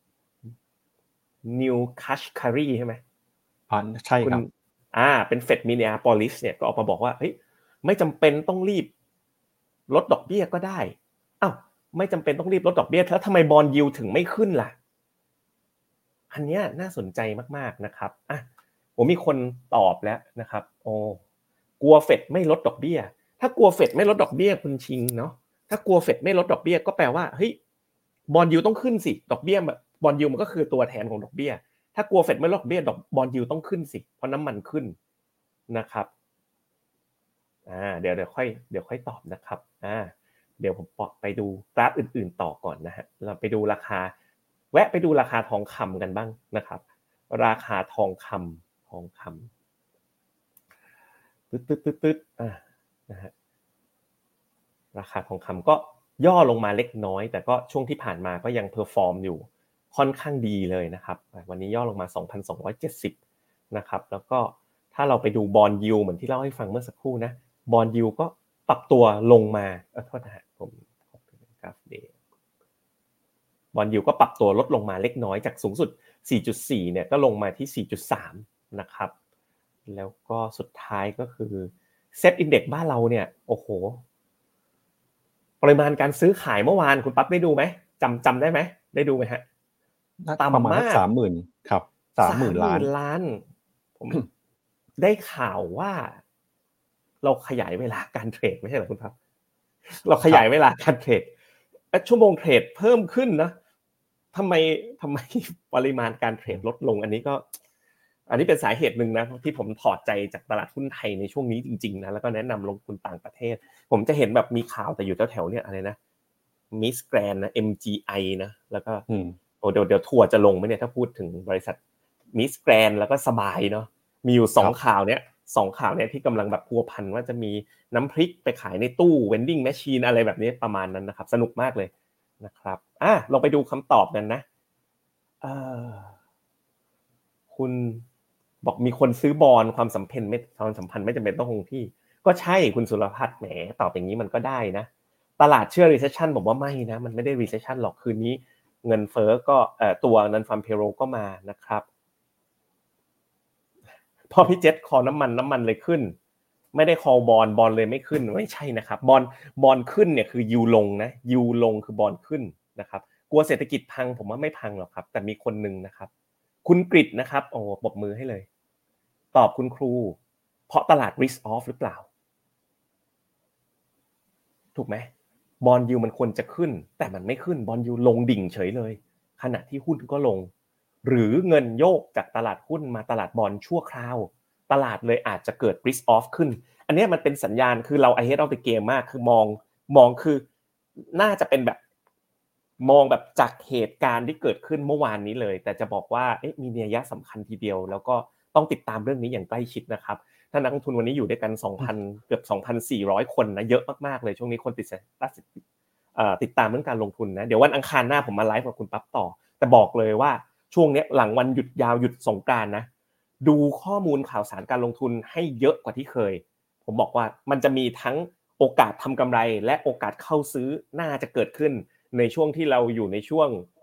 นิวคัชคารีใช่ไหมอ่าใช่ครับอ่าเป็นเฟดมินนิอาโพลิสเนี่ยก็ออกมาบอกว่าเฮ้ยไม่จำเป็นต้องรีบลดดอกเบี้ยก็ได้อ้าวไม่จำเป็นต้องรีบลดดอกเบี้ยแล้วทำไมบอนด์ยิลด์ถึงไม่ขึ้นล่ะอันเนี้ยน่าสนใจมากๆนะครับอ่ะผมมีคนตอบแล้วนะครับโอ้กลัวเฟดไม่ลดดอกเบี้ยถ้ากลัวเฟดไม่ลดดอกเบี้ยคุณชิงเนาะถ้ากลัวเฟดไม่ลดดอกเบี้ยก็แปลว่าเฮ้ยบอนด์ยิลด์ต้องขึ้นสิดอกเบี้ยบอนด์ยิลด์มันก็คือตัวแทนของดอกเบี้ยถ้ากลัวเฟดไม่ลดดอกเบี้ยดอกบอนด์ยิลด์ต้องขึ้นสิเพราะน้ำมันขึ้นนะครับอ่าเดี๋ยวเดี๋ยวค่อยเดี๋ยวค่อยตอบนะครับอ่าเดี๋ยวผมไปดูกราฟอื่นๆต่อก่อนนะฮะเราไปดูราคาแวะไปดูราคาทองคำกันบ้างนะครับราคาทองคำทองคำตึ๊ดตึ๊ดตึ๊ดตึ๊ดอ่านะฮะราคาทองคำก็ย่อลงมาเล็กน้อยแต่ก็ช่วงที่ผ่านมาก็ยังเพอร์ฟอร์มอยู่ค่อนข้างดีเลยนะครับวันนี้ย่อลงมา สองพันสองร้อยเจ็ดสิบ นะครับแล้วก็ถ้าเราไปดูบอนด์ยิลด์เหมือนที่เล่าให้ฟังเมื่อสักครู่นะบอนด์ยิลด์ก็ปรับตัวลงมาเออโทษนะฮะผมขอเป็นกราฟเดย์บอนด์ยิลด์ก็ปรับตัวลดลงมาเล็กน้อยจากสูงสุด สี่จุดสี่ เนี่ยก็ลงมาที่ สี่จุดสาม นะครับแล้วก็สุดท้ายก็คือเซ็ตอินเด็กซ์บ้านเราเนี่ยโอ้โหปริมาณการซื้อขายเมื่อวานคุณปั๊บได้ดูไหมจำจำได้ไหมได้ดูไหมฮะต่ำประมาณสัก สามหมื่น ครับ สามหมื่น ล้านล้านผมได้ข่าวว่าเราขยายเวลาการเทรดไม่ใช่เหรอคุณครับเราขยายเวลาการเทรดชั่วโมงเทรดเพิ่มขึ้นนะทำไมทำไมปริมาณการเทรดลดลงอันนี้ก็อันนี้เป็นสาเหตุหนึ่งนะที่ผมถอดใจจากตลาดหุ้นไทยในช่วงนี้จริงๆนะแล้วก็แนะนำลงทุนต่างประเทศผมจะเห็นแบบมีข่าวแต่อยู่แถวๆเนี่ยอะไรนะมิสแกรนนะ เอ็ม จี ไอ นะแล้วก็โอ้เดี๋ยวเดี๋ยวทัวร์จะลงมั้ยเนี่ยถ้าพูดถึงบริษัทมิสแกรนแล้วก็สบายเนาะมีอยู่สองข่าวเนี้ยสองข่าวเนี้ยที่กำลังแบบพัวพันว่าจะมีน้ำพริกไปขายในตู้ vending machine อะไรแบบนี้ประมาณนั้นนะครับสนุกมากเลยนะครับอ่ะลองไปดูคำตอบกันนะเอ่อคุณบอกมีคนซื้อบอนด์ความสัมพันธ์ไม่ความสัมพันธ์ไม่จำเป็นต้องคงที่ก็ใช่คุณสุรพัฒน์แหมตอบอย่างนี้มันก็ได้นะตลาดเชื่อ recession ผมว่าไม่นะมันไม่ได้ recession หรอกคืนนี้เงินเฟ้อก็เอ่อตัว non-farm payroll ก็มานะครับพอพี่เจษคอน้ำมันน้ำมันเลยขึ้นไม่ได้คอบอนด์บอนด์เลยไม่ขึ้นไม่ใช่นะครับบอนด์บอนด์ขึ้นเนี่ยคือยิวลงนะยิวลงคือบอนด์ขึ้นนะครับกลัวเศรษฐกิจพังผมว่าไม่พังหรอกครับแต่มีคนนึงนะครับคุณกฤษนะครับโอ้ปรบมือให้เลยตอบคุณครูเพราะตลาด risk off หรือเปล่าถูกไหมบอนด์ยิวมันควรจะขึ้นแต่มันไม่ขึ้นบอนด์ยิวลงดิ่งเฉยเลยขณะที่หุ้นก็ลงหรือเงินโยกจากตลาดหุ้นมาตลาดบอนด์ชั่วคราวตลาดเลยอาจจะเกิด risk off ขึ้นอันนี้มันเป็นสัญญาณคือเรา ahead of the game มากคือมองมองคือน่าจะเป็นแบบมองแบบจากเหตุการณ์ที่เกิดขึ้นเมื่อวานนี้เลยแต่จะบอกว่าเอ๊ะมีนัยสำคัญทีเดียวแล้วก็ต้องติดตามเรื่องนี้อย่างใกล้ชิดนะครับถ้านักลงทุนวันนี้อยู่ด้วยกัน สองพัน เกือบ สองพันสี่ร้อย คนนะเยอะมากๆเลยช่วงนี้คนติดเอ่อติดตามเรื่องการลงทุนนะเดี๋ยววันอังคารหน้าผมมาไลฟ์กับคุณปั๊บต่อแต่บอกเลยว่าช่วงนี้หลังวันหยุดยาวหยุดสงกรานต์นะดูข้อมูลข่าวสารการลงทุนให้เยอะกว่าที่เคยผมบอกว่ามันจะมีทั้งโอกาสทำกำไรและโอกาสเข้าซื้อน่าจะเกิดขึ้นในช่วงที่เราอยู่ในช่วง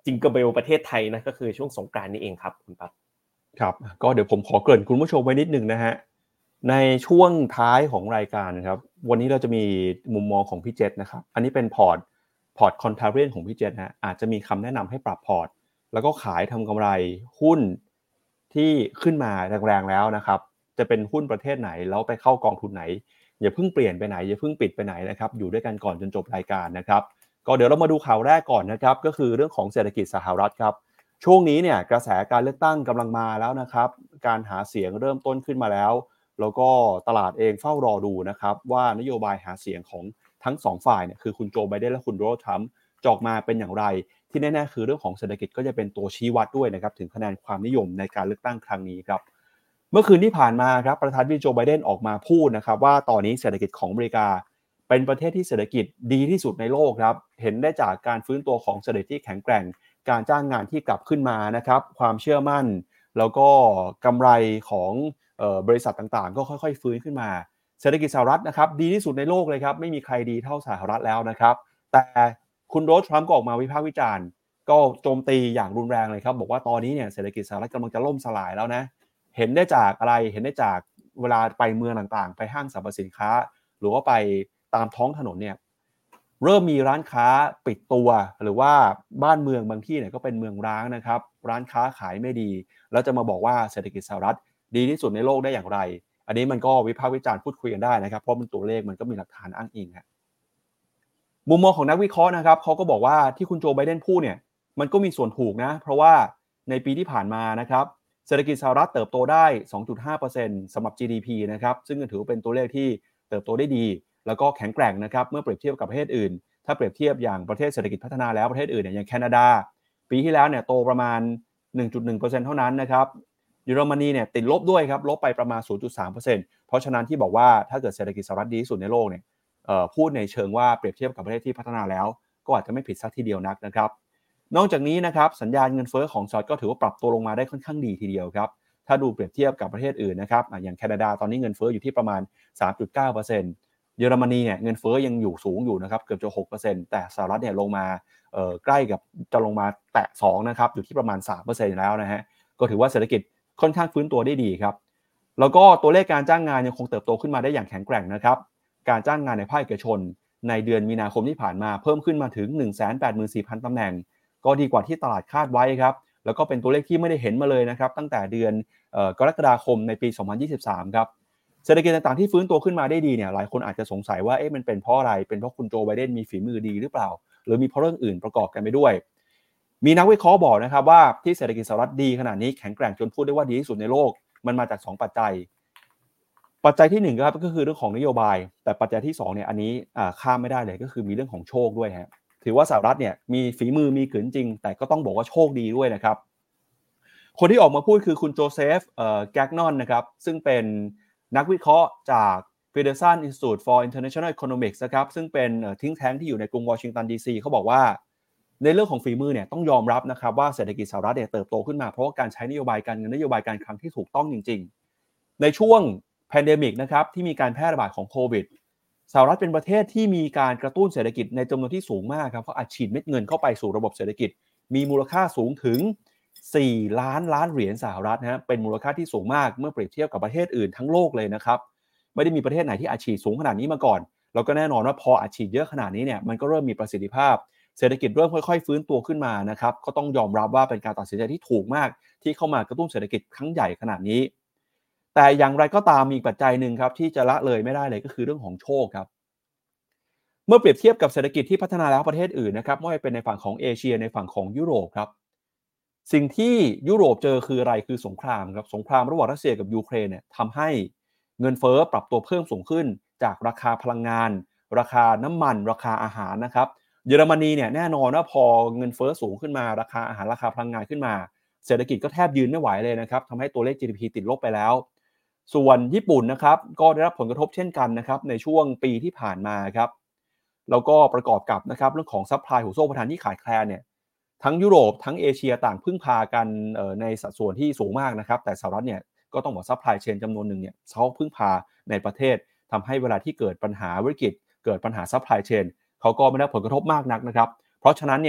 จิงเกิลเบลประเทศไทยนะก็คือช่วงสงกรานต์นี่เองครับคุณปั๊บครับก็เดี๋ยวผมขอเกริ่นคุณผู้ชมไว้นิดนึงนะฮะในช่วงท้ายของรายการนะครับวันนี้เราจะมีมุมมองของพี่เจษนะครับอันนี้เป็นพอร์ตพอร์ตคอนทราเรียนของพี่เจษนะอาจจะมีคำแนะนำให้ปรับพอร์ตแล้วก็ขายทำกำไรหุ้นที่ขึ้นมาแรงๆแล้วนะครับจะเป็นหุ้นประเทศไหนแล้วไปเข้ากองทุนไหนอย่าเพิ่งเปลี่ยนไปไหนอย่าเพิ่งปิดไปไหนนะครับอยู่ด้วยกันก่อนจนจบรายการนะครับก็เดี๋ยวเรามาดูข่าวแรกก่อนนะครับก็คือเรื่องของเศรษฐกิจสหรัฐครับช่วงนี้เนี่ยกระแสการเลือกตั้งกำลังมาแล้วนะครับการหาเสียงเริ่มต้นขึ้นมาแล้วแล้วก็ตลาดเองเฝ้ารอดูนะครับว่านโยบายหาเสียงของทั้งสองฝ่ายเนี่ยคือคุณโจไบเดนและคุณโดนัลด์ทรัมป์จะออกมาเป็นอย่างไรที่แน่ๆคือเรื่องของเศรษฐกิจก็จะเป็นตัวชี้วัดด้วยนะครับถึงคะแนนความนิยมในการเลือกตั้งครั้งนี้ครับเมื่อคืนที่ผ่านมาครับประธานาธิบดีโจไบเดนออกมาพูดนะครับว่าตอนนี้เศรษฐกิจของอเมริกาเป็นประเทศที่เศรษฐกิจดีที่สุดในโลกครับเห็นได้จากการฟื้นตัวของเศรษฐกิจที่แข็งแกร่งการจ้างงานที่กลับขึ้นมานะครับความเชื่อมั่นแล้วก็กำไรของเอ่อบริษัทต่างๆก็ค่อยๆฟื้นขึ้นมาเศรษฐกิจสหรัฐนะครับดีที่สุดในโลกเลยครับไม่มีใครดีเท่าสหรัฐแล้วนะครับแต่คุณโดนัลด์ทรัมป์ก็ออกมาวิพากษ์วิจารณ์ก็โจมตีอย่างรุนแรงเลยครับบอกว่าตอนนี้เนี่ยเศรษฐกิจสหรัฐกำลังจะล่มสลายแล้วนะเห็นได้จากอะไรเห็นได้จากเวลาไปเมืองต่างๆไปห้างสรรพสินค้าหรือว่าไปตามท้องถนนเนี่ยเริ่มมีร้านค้าปิดตัวหรือว่าบ้านเมืองบางที่เนี่ยก็เป็นเมืองร้างนะครับร้านค้าขายไม่ดีแล้วจะมาบอกว่าเศรษฐกิจสหรัฐดีที่สุดในโลกได้อย่างไรอันนี้มันก็วิพากษ์วิจารณ์พูดคุยกันได้นะครับเพราะมันตัวเลขมันก็มีหลักฐานอ้างอิงครับมุมมองของนักวิเคราะห์นะครับเขาก็บอกว่าที่คุณโจไบเดนพูดเนี่ยมันก็มีส่วนถูกนะเพราะว่าในปีที่ผ่านมานะครับเศรษฐกิจสหรัฐเติบโตได้ สองจุดห้าเปอร์เซ็นต์ สำหรับ จี ดี พี นะครับซึ่งถือว่าเป็นตัวเลขที่เติบโตได้ดีแล้วก็แข็งแกร่งนะครับเมื่อเปรียบเทียบกับประเทศอื่นถ้าเปรียบเทียบอย่างประเทศเศรษฐกิจพัฒนาแล้วประเทศอื่นเนี่ยอย่างแคนาดาปีที่แล้วเนี่ยโตประมาณ หนึ่งจุดหนึ่งเปอร์เซ็นต์ เท่านั้นนะครับเยอรมนีเนี่ยติดลบด้วยครับลบไปประมาณ ศูนย์จุดสามเปอร์เซ็นต์ เพราะฉะนั้นที่บอกว่าถ้าเกิดเศรษฐกิจสหรัฐดีที่สุดในโลกเนี่ยเอ่อพูดในเชิงว่าเปรียบเทียบกับประเทศที่พัฒนาแล้วก็อาจจะไม่ผิดสักทีเดียวนักนะครับนอกจากนี้นะครับสัญญาณเงินเฟ้อของสหรัฐก็ถือว่าปรับตัวลงมาได้ค่อนข้างดีทีเดียวครับถ้าดูเปรียบเทียบกับประเทศอื่นนะครับอย่างแคนาดาตอนนี้เงินเฟ้ออยู่ที่ประมาณ สามจุดเก้าเปอร์เซ็นต์ เยอรมนีเนี่ยเงินเฟ้อยังอยู่สูงอยู่นะครับเกือบจะ หกเปอร์เซ็นต์ แต่สหรัฐเนี่ยลงมาเอ่อใกล้กับจะลงมาแตะสองนะครับอยู่ที่ประมาณ สามเปอร์เซ็นต์ แล้วนะฮะก็ถือว่าเศรษฐกิจค่อนข้างฟื้นตัวได้ดีครับแล้วก็ตัวเลขการจ้างงานยังคงเติบโตขึ้นมาได้อย่างแข็งแกร่งนะครับการจ้างงานในภาคเอกชนในเดือนมีนาคมที่ผ่านมาเพิ่มขึ้นมาถึง หนึ่งแสนแปดหมื่นสี่พัน ตำแหน่งก็ดีกว่าที่ตลาดคาดไว้ครับแล้วก็เป็นตัวเลขที่ไม่ได้เห็นมาเลยนะครับตั้งแต่เดือนเอ่อกรกฎาคมในปีสองพันยี่สิบสามครับเศรษฐกิจต่างๆที่ฟื้นตัวขึ้นมาได้ดีเนี่ยหลายคนอาจจะสงสัยว่าเอ๊ะมันเป็นเพราะอะไรเป็นเพราะคุณโจไบเดนมีฝีมือดีหรือเปล่าหรือมีเพราะเรื่องอื่นประกอบกันไปด้วยมีนักวิเคราะห์บอกนะครับว่าที่เศรษฐกิจสหรัฐดีขนาดนี้แข็งแกร่งจนพูดได้ว่าดีที่สุดในโลกมันมาจากสองปัจจัยปัจจัยที่หนึ่งครับก็คือเรื่องของนโยบายแต่ปัจจัยที่สองเนี่ยอันนี้อ่าข้ามไม่ได้เลยก็คือมีเรื่องของโชคด้วยฮะถือว่าสหรัฐเนี่ยมีฝีมือมีขืนจริงแต่ก็ต้องบอกว่าโชคดีด้วยนะครับคนที่ออกมาพูดคือคุณโจเซฟเอ่อแกกนอนนะครับซึ่งเป็นนักวิเคราะห์จาก Peterson Institute for International Economics นะครับซึ่งเป็นทิ้งแท้งที่อยู่ในกรุงวอชิงตันดีซีเขาบอกว่าในเรื่องของฝีมือเนี่ยต้องยอมรับนะครับว่าเศรษฐกิจสหรัฐเนี่ยเติบโตขึ้นมาเพราะว่าการใช้นโยบายการเงินนโยบายการคลังที่ถูกต้องจริงๆในช่วงแพนเดมิกนะครับที่มีการแพร่ระบาดของโควิดสหรัฐเป็นประเทศที่มีการกระตุ้นเศรษฐกิจในจำนวนที่สูงมากครับเพราะอัดฉีดเม็ดเงินเข้าไปสู่ระบบเศรษฐกิจมีมูลค่าสูงถึงสี่ล้านล้านเหรียญสหรัฐนะฮะเป็นมูลค่าที่สูงมากเมื่อเปรียบเทียบกับประเทศอื่นทั้งโลกเลยนะครับไม่ได้มีประเทศไหนที่อัดฉีดสูงขนาดนี้มาก่อนแล้วก็แน่นอนว่าพออัดฉีดเยอะขนาดนี้เนี่ยมันก็เริ่มมีประสิทธิภาพเศรษฐกิจเริ่มค่อยๆฟื้นตัวขึ้นมานะครับก็ต้องยอมรับว่าเป็นการตัดสินใจที่ถูกมากที่เข้ามากระตุ้นเศรษฐกิจครั้งใหญ่ขนาดนี้แต่อย่างไรก็ตามมีปัจจัยหนึ่งครับที่จะละเลยไม่ได้เลยก็คือเรื่องของโชคครับเมื่อเปรียบเทียบกับเศรษฐกิจที่พัฒนาแล้วประเทศอื่นนะครับไม่ว่าจะเป็นในฝั่งของเอเชียในฝั่งของยุโรปครับสิ่งที่ยุโรปเจอคืออะไรคือสงครามครับสงครามระหว่างรัสเซียกับยูเครนเนี่ยทำให้เงินเฟ้อปรับตัวเพิ่มสูงขึ้นจากราคาพลังงานราคาน้ำมันราคาอาหารนะครับเยอรมนีเนี่ยแน่นอนว่าพอเงินเฟ้อสูงขึ้นมาราคาอาหารราคาพลังงานขึ้นมาเศรษฐกิจก็แทบยืนไม่ไหวเลยนะครับทำให้ตัวเลข จี ดี พี ติดลบไปแล้วส่วนญี่ปุ่นนะครับก็ได้รับผลกระทบเช่นกันนะครับในช่วงปีที่ผ่านมาครับแล้วก็ประกอบกับนะครับเรื่องของซัพพลายหัวโซ่ประทานที่ขาดแคลนเนี่ยทั้งยุโรปทั้งเอเชียต่างพึ่งพากันในสัดส่วนที่สูงมากนะครับแต่สหรัฐเนี่ยก็ต้องบอกซัพพลายเชนจำนวนหนึ่งเนี่ยเขาพึ่งพาในประเทศทำให้เวลาที่เกิดปัญหาวิกฤตเกิดปัญหาซัพพลายเชนเขาก็ไม่ได้ผลกระทบมากนักนะครับเพราะฉะนั้นเนี่ย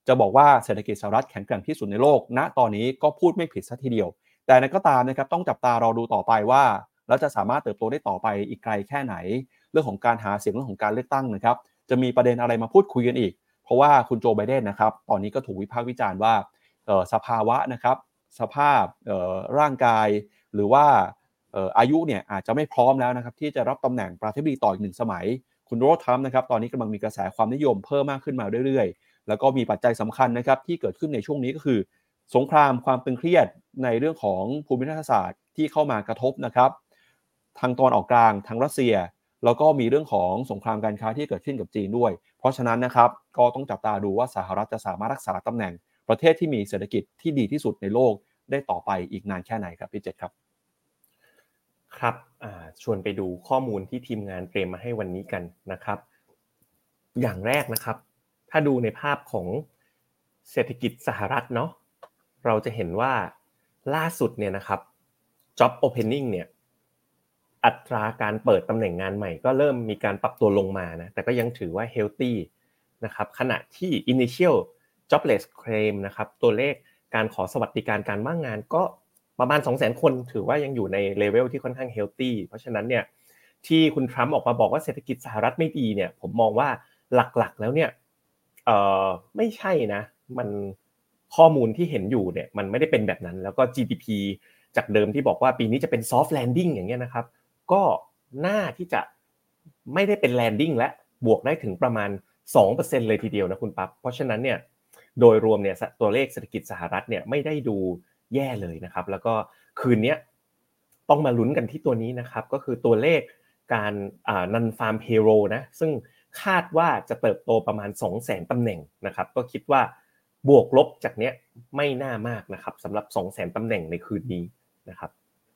จะบอกว่าเศรษฐกิจสหรัฐแข็งแกร่งที่สุดในโลกณตอนนี้ก็พูดไม่ผิดซะทีเดียวแต่นั้นก็ตามนะครับต้องจับตารอดูต่อไปว่าแล้วจะสามารถเติบโตได้ต่อไปอีกไกลแค่ไหนเรื่องของการหาเสียงเรื่องของการเลือกตั้งนะครับจะมีประเด็นอะไรมาพูดคุยกันอีกเพราะว่าคุณโจไบเดนนะครับตอนนี้ก็ถูกวิพากษ์วิจารณ์ว่าสภาวะนะครับสภาพร่างกายหรือว่าอายุเนี่ยอาจจะไม่พร้อมแล้วนะครับที่จะรับตำแหน่งประธานาธิบดีต่ออีกหนึ่งสมัยคุณโดนัลด์ทรัมป์นะครับตอนนี้กำลังมีกระแสความนิยมเพิ่มมากขึ้นมาเรื่อยๆแล้วก็มีปัจจัยสำคัญนะครับที่เกิดขึ้นในช่วงนี้ก็คือสงครามความตึงเครียดในเรื่องของภูมิรัฐศาสตร์ที่เข้ามากระทบนะครับทางตอนออกกลางทางรัสเซียแล้วก็มีเรื่องของสงครามการค้าที่เกิดขึ้นกับจีนด้วยเพราะฉะนั้นนะครับก็ต้องจับตาดูว่าสหรัฐจะสามารถรักษาตำแหน่งประเทศที่มีเศรษฐกิจที่ดีที่สุดในโลกได้ต่อไปอีกนานแค่ไหนครับพี่เจษครับครับชวนไปดูข้อมูลที่ทีมงานเตรียมมาให้วันนี้กันนะครับอย่างแรกนะครับถ้าดูในภาพของเศรษฐกิจสหรัฐเนาะเราจะเห็นว่าล่าสุดเนี่ยนะครับ job opening เนี่ยอัตราการเปิดตำแหน่งงานใหม่ก็เริ่มมีการปรับตัวลงมานะแต่ก็ยังถือว่า healthy นะครับขณะที่ initial jobless claim นะครับตัวเลขการขอสวัสดิการการว่างงานก็ประมาณ สองแสน คนถือว่ายังอยู่ในเลเวลที่ค่อนข้าง healthy เพราะฉะนั้นเนี่ยที่คุณทรัมป์ออกมาบอกว่าเศรษฐกิจสหรัฐไม่ดีเนี่ยผมมองว่าหลักๆแล้วเนี่ยเอ่อไม่ใช่นะมันข้อมูลที่เห็นอยู่เนี่ยมันไม่ได้เป็นแบบนั้นแล้วก็ จี ดี พี จากเดิมที่บอกว่าปีนี้จะเป็น soft landing อย่างเงี้ยนะครับก็น่าที่จะไม่ได้เป็น landing และบวกได้ถึงประมาณ สองเปอร์เซ็นต์ เลยทีเดียวนะคุณปั๊บเพราะฉะนั้นเนี่ยโดยรวมเนี่ยตัวเลขเศรษฐกิจสหรัฐเนี่ยไม่ได้ดูแย่เลยนะครับแล้วก็คืนนี้ต้องมาลุ้นกันที่ตัวนี้นะครับก็คือตัวเลขการอ่า non-farm payroll นะซึ่งคาดว่าจะเติบโตประมาณ สองแสน ตำแหน่งนะครับก็คิดว่าบวกลบจากเนี้ยไม่น่ามากนะครับสำหรับ สองแสน ตำแหน่งในคืนนี้นะครับ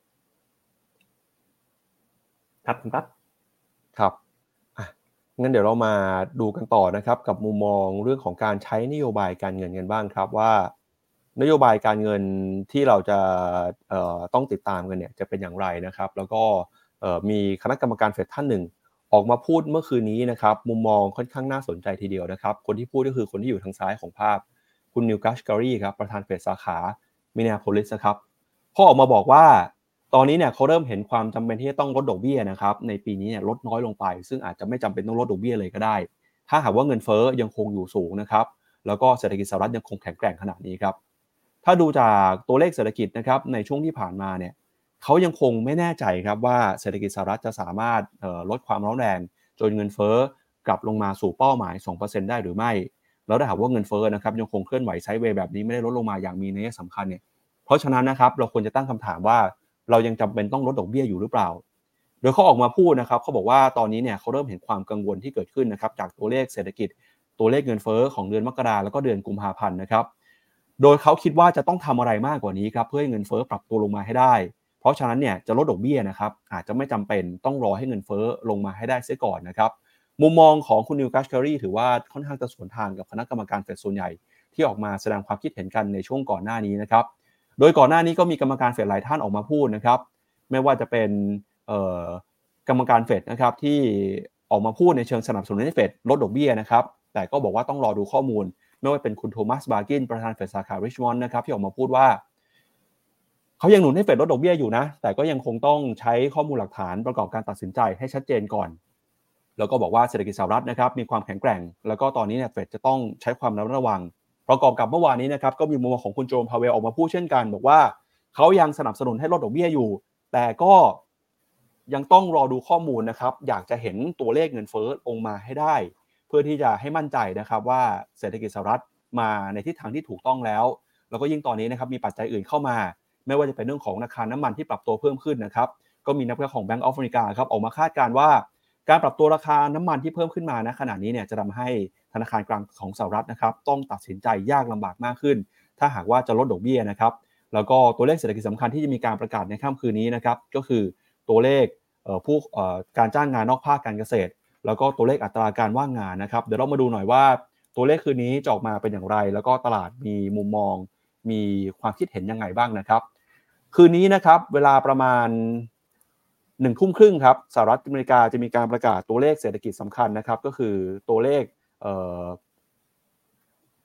ครับคุณปั๊บครับอ่ะงั้นเดี๋ยวเรามาดูกันต่อนะครับกับมุมมองเรื่องของการใช้นโยบายการเงินกันบ้างครับว่านโยบายการเงินที่เราจะเอ่อต้องติดตามกันเนี่ยจะเป็นอย่างไรนะครับแล้วก็เอ่อมีคณะกรรมการเฟดท่านหนึ่งออกมาพูดเมื่อคืนนี้นะครับมุมมองค่อนข้างน่าสนใจทีเดียวนะครับคนที่พูดก็คือคนที่อยู่ทางซ้ายของภาพคุณนิวกัชการีครับประธานเฟดสาขามินนีอาโพลิสนะครับเขาออกมาบอกว่าตอนนี้เนี่ยเขาเริ่มเห็นความจำเป็นที่จะต้องลดดอกเบี้ยนะครับในปีนี้เนี่ยลดน้อยลงไปซึ่งอาจจะไม่จำเป็นต้องลดดอกเบี้ยเลยก็ได้ถ้าหากว่าเงินเฟ้อยังคงอยู่สูงนะครับแล้วก็เศรษฐกิจสหรัฐยังคงแข็งแกร่งขนาดนี้ครับถ้าดูจากตัวเลขเศรษฐกิจนะครับในช่วงที่ผ่านมาเนี่ยเขายังคงไม่แน่ใจครับว่าเศรษฐกิจสหรัฐจะสามารถลดความร้อนแรงจนเงินเฟ้อกลับลงมาสู่เป้าหมาย สองเปอร์เซ็นต์ ได้หรือไม่แล้วถ้าหากว่าเงินเฟ้อนะครับยังคงเคลื่อนไหวไซด์เวย์แบบนี้ไม่ได้ลดลงมาอย่างมีนัยสำคัญเนี่ยเพราะฉะนั้นนะครับเราควรจะตั้งคำถามว่าเรายังจำเป็นต้องลดดอกเบี้ยอยู่หรือเปล่าโดยเขาออกมาพูดนะครับเขาบอกว่าตอนนี้เนี่ยเขาเริ่มเห็นความกังวลที่เกิดขึ้นนะครับจากตัวเลขเศรษฐกิจตัวเลขเงินเฟ้อของเดือนมกราแล้วก็เดือนกุมภาพันธ์นะครับโดยเขาคิดว่าจะต้องทำอะไรมากกว่านี้ครับเพื่อให้เงินเฟ้อปรับตัวลงมาให้ได้เพราะฉะนั้นเนี่ยจะลดดอกเบี้ยนะครับอาจจะไม่จำเป็นต้องรอให้เงินเฟ้อลงมาให้ได้เสียก่อนนะครับมุมมองของคุณนิวกัชการีถือว่าค่อนข้างจะสวนทางกับคณะกรรมการเฟดส่วนใหญ่ที่ออกมาแสดงความคิดเห็นกันในช่วงก่อนหน้านี้นะครับโดยก่อนหน้านี้ก็มีกรรมการเฟดหลายท่านออกมาพูดนะครับไม่ว่าจะเป็นกรรมการเฟดนะครับที่ออกมาพูดในเชิงสนับสนุนให้เฟดลดดอกเบี้ยนะครับแต่ก็บอกว่าต้องรอดูข้อมูลไม่ว่าเป็นคุณโทมัสบาร์กินประธานเฟดสาขาริชมอนด์นะครับที่ออกมาพูดว่าเขายังหนุนให้เฟดลดดอกเบี้ยอยู่นะแต่ก็ยังคงต้องใช้ข้อมูลหลักฐานประกอบการตัดสินใจให้ชัดเจนก่อนแล้วก็บอกว่าเศรษฐกิจสหรัฐนะครับมีความแข็งแกร่งแล้วก็ตอนนี้เนี่ยเฟดจะต้องใช้ความระมัดระวังประกอบกับเมื่อวานนี้นะครับก็มีมุมมองของคุณโจมพาเวลออกมาพูดเช่นกันบอกว่าเขายังสนับสนุนให้ลดดอกเบี้ยอยู่แต่ก็ยังต้องรอดูข้อมูลนะครับอยากจะเห็นตัวเลขเงินเฟ้อลงมาให้ได้เพื่อที่จะให้มั่นใจนะครับว่าเศรษฐกิจสหรัฐมาในทิศทางที่ถูกต้องแล้วแล้วก็ยิ่งตอนนี้นะครับมีปัจจัยอื่นเข้ามาไม่ว่าจะเป็นเรื่องของราคาน้ำมันที่ปรับตัวเพิ่มขึ้นนะครับก็มีนักวิเคราะห์ของ Bank of America ครับออกมาคาดการณ์ว่าการปรับตัวราคาน้ำมันที่เพิ่มขึ้นมาณขณะนี้เนี่ยจะทำให้ธนาคารกลางของสหรัฐนะครับต้องตัดสินใจยากลำบากมากขึ้นถ้าหากว่าจะลดดอกเบี้ยนะครับแล้วก็ตัวเลขเศรษฐกิจสำคัญที่จะมีการประกาศในค่ำคืนนี้นะครับก็คือตัวเลขผู้การจ้างงานนอกภาคการเกษตรแล้วก็ตัวเลขอัตราการว่างงานนะครับเดี๋ยวเรามาดูหน่อยว่าตัวเลขคืนนี้จะออกมาเป็นอย่างไรแล้วก็ตลาดมีมุมมองมีความคิดเห็นยังไงบ้างนะครับคืนนี้นะครับเวลาประมาณหนึ่งทุ่มครึ่งครับสหรัฐอเมริกาจะมีการประกาศตัวเลขเศรษฐกิจสำคัญนะครับก็คือตัวเลข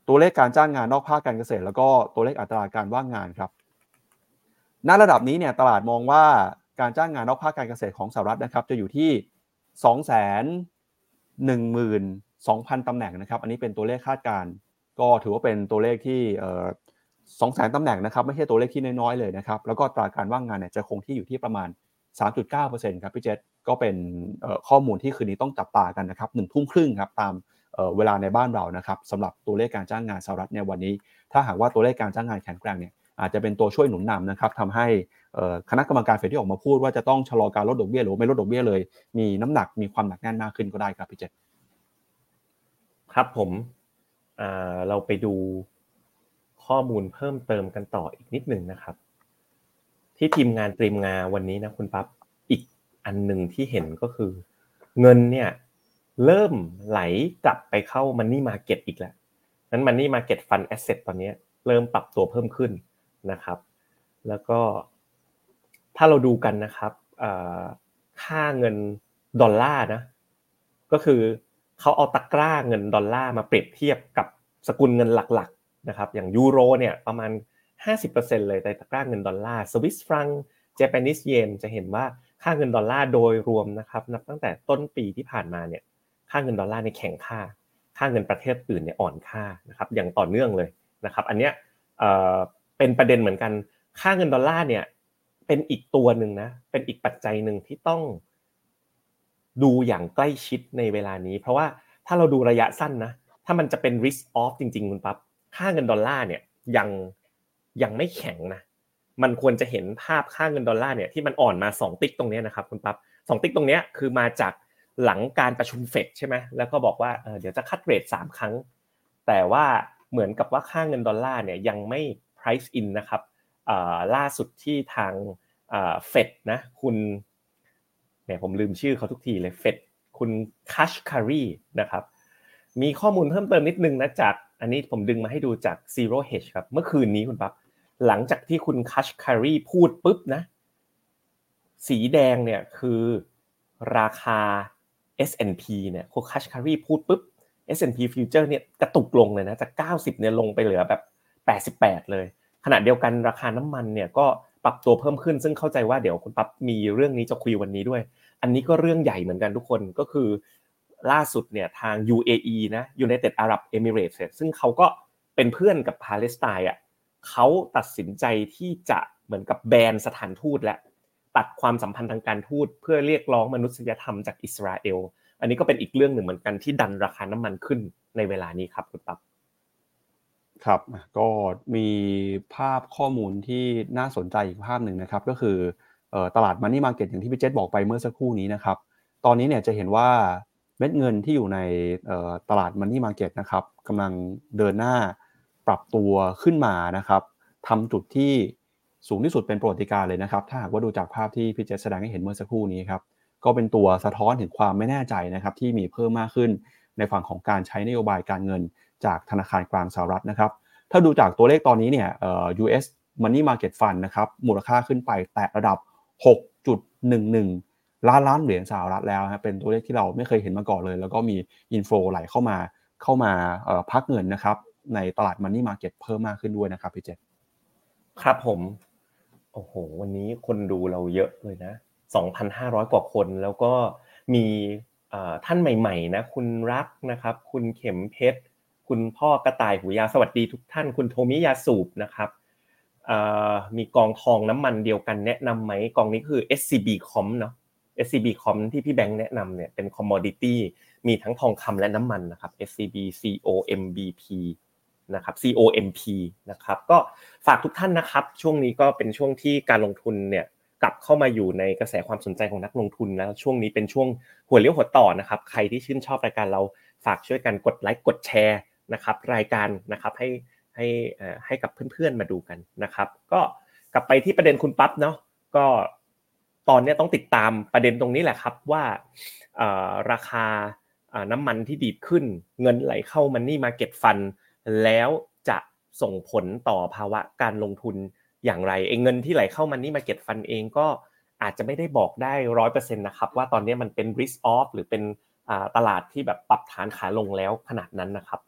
ตัวเลขการจ้างงานนอกภาคการเกษตรแล้วก็ตัวเลขอัตราการว่างงานครับณระดับนี้เนี่ยตลาดมองว่าการจ้างงานนอกภาคการเกษตรของสหรัฐนะครับจะอยู่ที่ สองแสนหนึ่งหมื่นสองพัน ตำแหน่งนะครับอันนี้เป็นตัวเลขคาดการณ์ก็ถือว่าเป็นตัวเลขที่เอ่อ สองแสน ตำแหน่งนะครับไม่ใช่ตัวเลขที่น้อยๆเลยนะครับแล้วก็อัตราการว่างงานเนี่ยจะคงที่อยู่ที่ประมาณ สามจุดเก้าเปอร์เซ็นต์ ครับพี่เจษก็เป็นเอ่อข้อมูลที่คืนนี้ต้องจับตากันนะครับหนึ่งทุ่มครึ่งครับตามเอ่อเวลาในบ้านเรานะครับสำหรับตัวเลขการจ้างงานสหรัฐในวันนี้ถ้าหากว่าตัวเลขการจ้างงานแข็งแกร่งเนี่ยอาจจะเป็นตัวช่วยหนุนนำนะครับทำให้คณะกรรมการเฟดที่ออกมาพูดว่าจะต้องชะลอการลดดอกเบี้ยหรือไม่ลดดอกเบี้ยเลยมีน้ำหนักมีความหนักแน่นมากขึ้นก็ได้ครับพี่เจษครับผมเราไปดูข้อมูลเพิ่มเติมกันต่ออีกนิดหนึ่งนะครับที่ทีมงานเตรียมงานวันนี้นะคุณปั๊บอีกอันหนึ่งที่เห็นก็คือเงินเนี่ยเริ่มไหลกลับไปเข้า Money Market อีกแล้วนั้น Money Market Fund Asset ตอนนี้เริ่มปรับตัวเพิ่มขึ้นนะครับแล้วก็ถ้าเราดูกันนะครับค่าเงินดอลลาร์นะก็คือเขาเอาตะกร้าเงินดอลลาร์มาเปรียบเทียบกับสกุลเงินหลักๆนะครับอย่างยูโรเนี่ยประมาณ ห้าสิบเปอร์เซ็นต์ เลยในตะกร้าเงินดอลลาร์สวิสฟรัง Japanese yen จะเห็นว่าค่าเงินดอลลาร์โดยรวมนะครับนับตั้งแต่ต้นปีที่ผ่านมาเนี่ยค่าเงินดอลลาร์เนี่ยแข็งค่าค่าเงินประเทศอื่นเนี่ยอ่อนค่านะครับอย่างต่อเนื่องเลยนะครับอันเนี้ยเอ่อเป็นประเด็นเหมือนกันค่าเงินดอลลาร์เนี่ยเป็นอีกตัวนึงนะเป็นอีกปัจจัยนึงที่ต้องดูอย่างใกล้ชิดในเวลานี้เพราะว่าถ้าเราดูระยะสั้นนะถ้ามันจะเป็น risk off จริงๆคุณปั๊บค่าเงินดอลลาร์เนี่ยยังยังไม่แข็งนะมันควรจะเห็นภาพค่าเงินดอลลาร์เนี่ยที่มันอ่อนมาสองติ๊กตรงนี้นะครับคุณปั๊บสองติ๊กตรงนี้คือมาจากหลังการประชุมเฟดใช่ไหมแล้วก็บอกว่าเออเดี๋ยวจะคัดเรทสามครั้งแต่ว่าเหมือนกับว่าค่าเงินดอลลาร์เนี่ยยังไม่ price in นะครับเอ่อล่าสุดที่ทางเอ่อเฟดนะคุณเนี่ยผมลืมชื่อเขาทุกทีเลยเฟดคุณคัชคารีนะครับมีข้อมูลเพิ่มเติมนิดนึงนะจากอันนี้ผมดึงมาให้ดูจาก Zero Hedge ครับเมื่อคืนนี้คุณปั๊บหลังจากที่คุณคัชคารีพูดปุ๊บนะสีแดงเนี่ยคือราคา เอส แอนด์ พี เนี่ยคุณคัชคารีพูดปุ๊บ เอส แอนด์ พี Future เนี่ยกระตุกลงเลยนะจากเก้าสิบเนี่ยลงไปเหลือแบบแปดสิบแปดเลยขณะเดียวกันราคาน้ำมันเนี่ยก็ปรับตัวเพิ่มขึ้นซึ่งเข้าใจว่าเดี๋ยวคุณปั๊บมีเรื่องนี้จะคุยวันนี้ด้วยอันนี้ก็เรื่องใหญ่เหมือนกันทุกคนก็คือล่าสุดเนี่ยทาง ยู เอ อี นะ United Arab Emirates ซึ่งเขาก็เป็นเพื่อนกับปาเลสไตน์อ่ะเขาตัดสินใจที่จะเหมือนกับแบนสถานทูตและตัดความสัมพันธ์ทางการทูตเพื่อเรียกร้องมนุษยธรรมจากอิสราเอลอันนี้ก็เป็นอีกเรื่องหนึ่งเหมือนกันที่ดันราคาน้ำมันขึ้นในเวลานี้ครับคุณปั๊บครับก็มีภาพข้อมูลที่น่าสนใจอีกภาพหนึ่งนะครับก็คือเอ่อตลาด Money Market อย่างที่พี่เจษบอกไปเมื่อสักครู่นี้นะครับตอนนี้เนี่ยจะเห็นว่าเม็ดเงินที่อยู่ในเอ่อตลาด Money Market นะครับกำลังเดินหน้าปรับตัวขึ้นมานะครับทำจุดที่สูงที่สุดเป็นประวัติการณ์เลยนะครับถ้าหากว่าดูจากภาพที่พี่เจษแสดงให้เห็นเมื่อสักครู่นี้ครับก็เป็นตัวสะท้อนถึงความไม่แน่ใจนะครับที่มีเพิ่มมากขึ้นในฝั่งของการใช้นโยบายการเงินจากธนาคารกลางสหรัฐนะครับถ้าดูจากตัวเลขตอนนี้เนี่ยเอ่อ ยู เอส Money Market Fund นะครับมูลค่าขึ้นไปแตะระดับ หกจุดหนึ่งหนึ่ง ล้านล้านเหรียญสหรัฐแล้วครับเป็นตัวเลขที่เราไม่เคยเห็นมาก่อนเลยแล้วก็มีอินโฟไหลเข้ามาเข้ามาเอ่อพักเงินนะครับในตลาด Money Market เพิ่มมากขึ้นด้วยนะครับพี่เจษครับผมโอ้โหวันนี้คนดูเราเยอะเลยนะ สองพันห้าร้อย กว่าคนแล้วก็มีเอ่อท่านใหม่ๆนะคุณรักนะครับคุณเข็มเพชรคุณพ่อกระต่ายหูยาวสวัสดีทุกท่านคุณโทมิยาสูบนะครับเอ่อมีกองทองน้ำมันเดียวกันแนะนำไหมกองนี้คือ เอส ซี บี Com เนาะ เอส ซี บี Com ที่พี่แบงค์แนะนำเนี่ยเป็น commodity มีทั้งทองคำและน้ำมันนะครับ เอส ซี บี ซี โอ เอ็ม บี พี นะครับ ซี โอ เอ็ม พี นะครับก็ฝากทุกท่านนะครับช่วงนี้ก็เป็นช่วงที่การลงทุนเนี่ยกลับเข้ามาอยู่ในกระแสความสนใจของนักลงทุนแล้วช่วงนี้เป็นช่วงหัวเลี้ยวหัวต่อนะครับใครที่ชื่นชอบรายการเราฝากช่วยกันกดไลค์กดแชร์นะครับรายการนะครับให้ให้เอ่อให้กับเพื่อนๆมาดูกันนะครับก็กลับไปที่ประเด็นคุณปั๊บเนาะก็ตอนนี้ต้องติดตามประเด็นตรงนี้แหละครับว่าเอ่อราคาน้ำมันที่ดีดขึ้นเงินไหลเข้า Money Market Fund แล้วจะส่งผลต่อภาวะการลงทุนอย่างไรเองเงินที่ไหลเข้า Money Market Fund เองก็อาจจะไม่ได้บอกได้ หนึ่งร้อยเปอร์เซ็นต์ นะครับว่าตอนนี้มันเป็น risk off หรือเป็นตลาดที่แบบปรับฐานขาลงแล้วขนาดนั้นนะครับเพราะว่า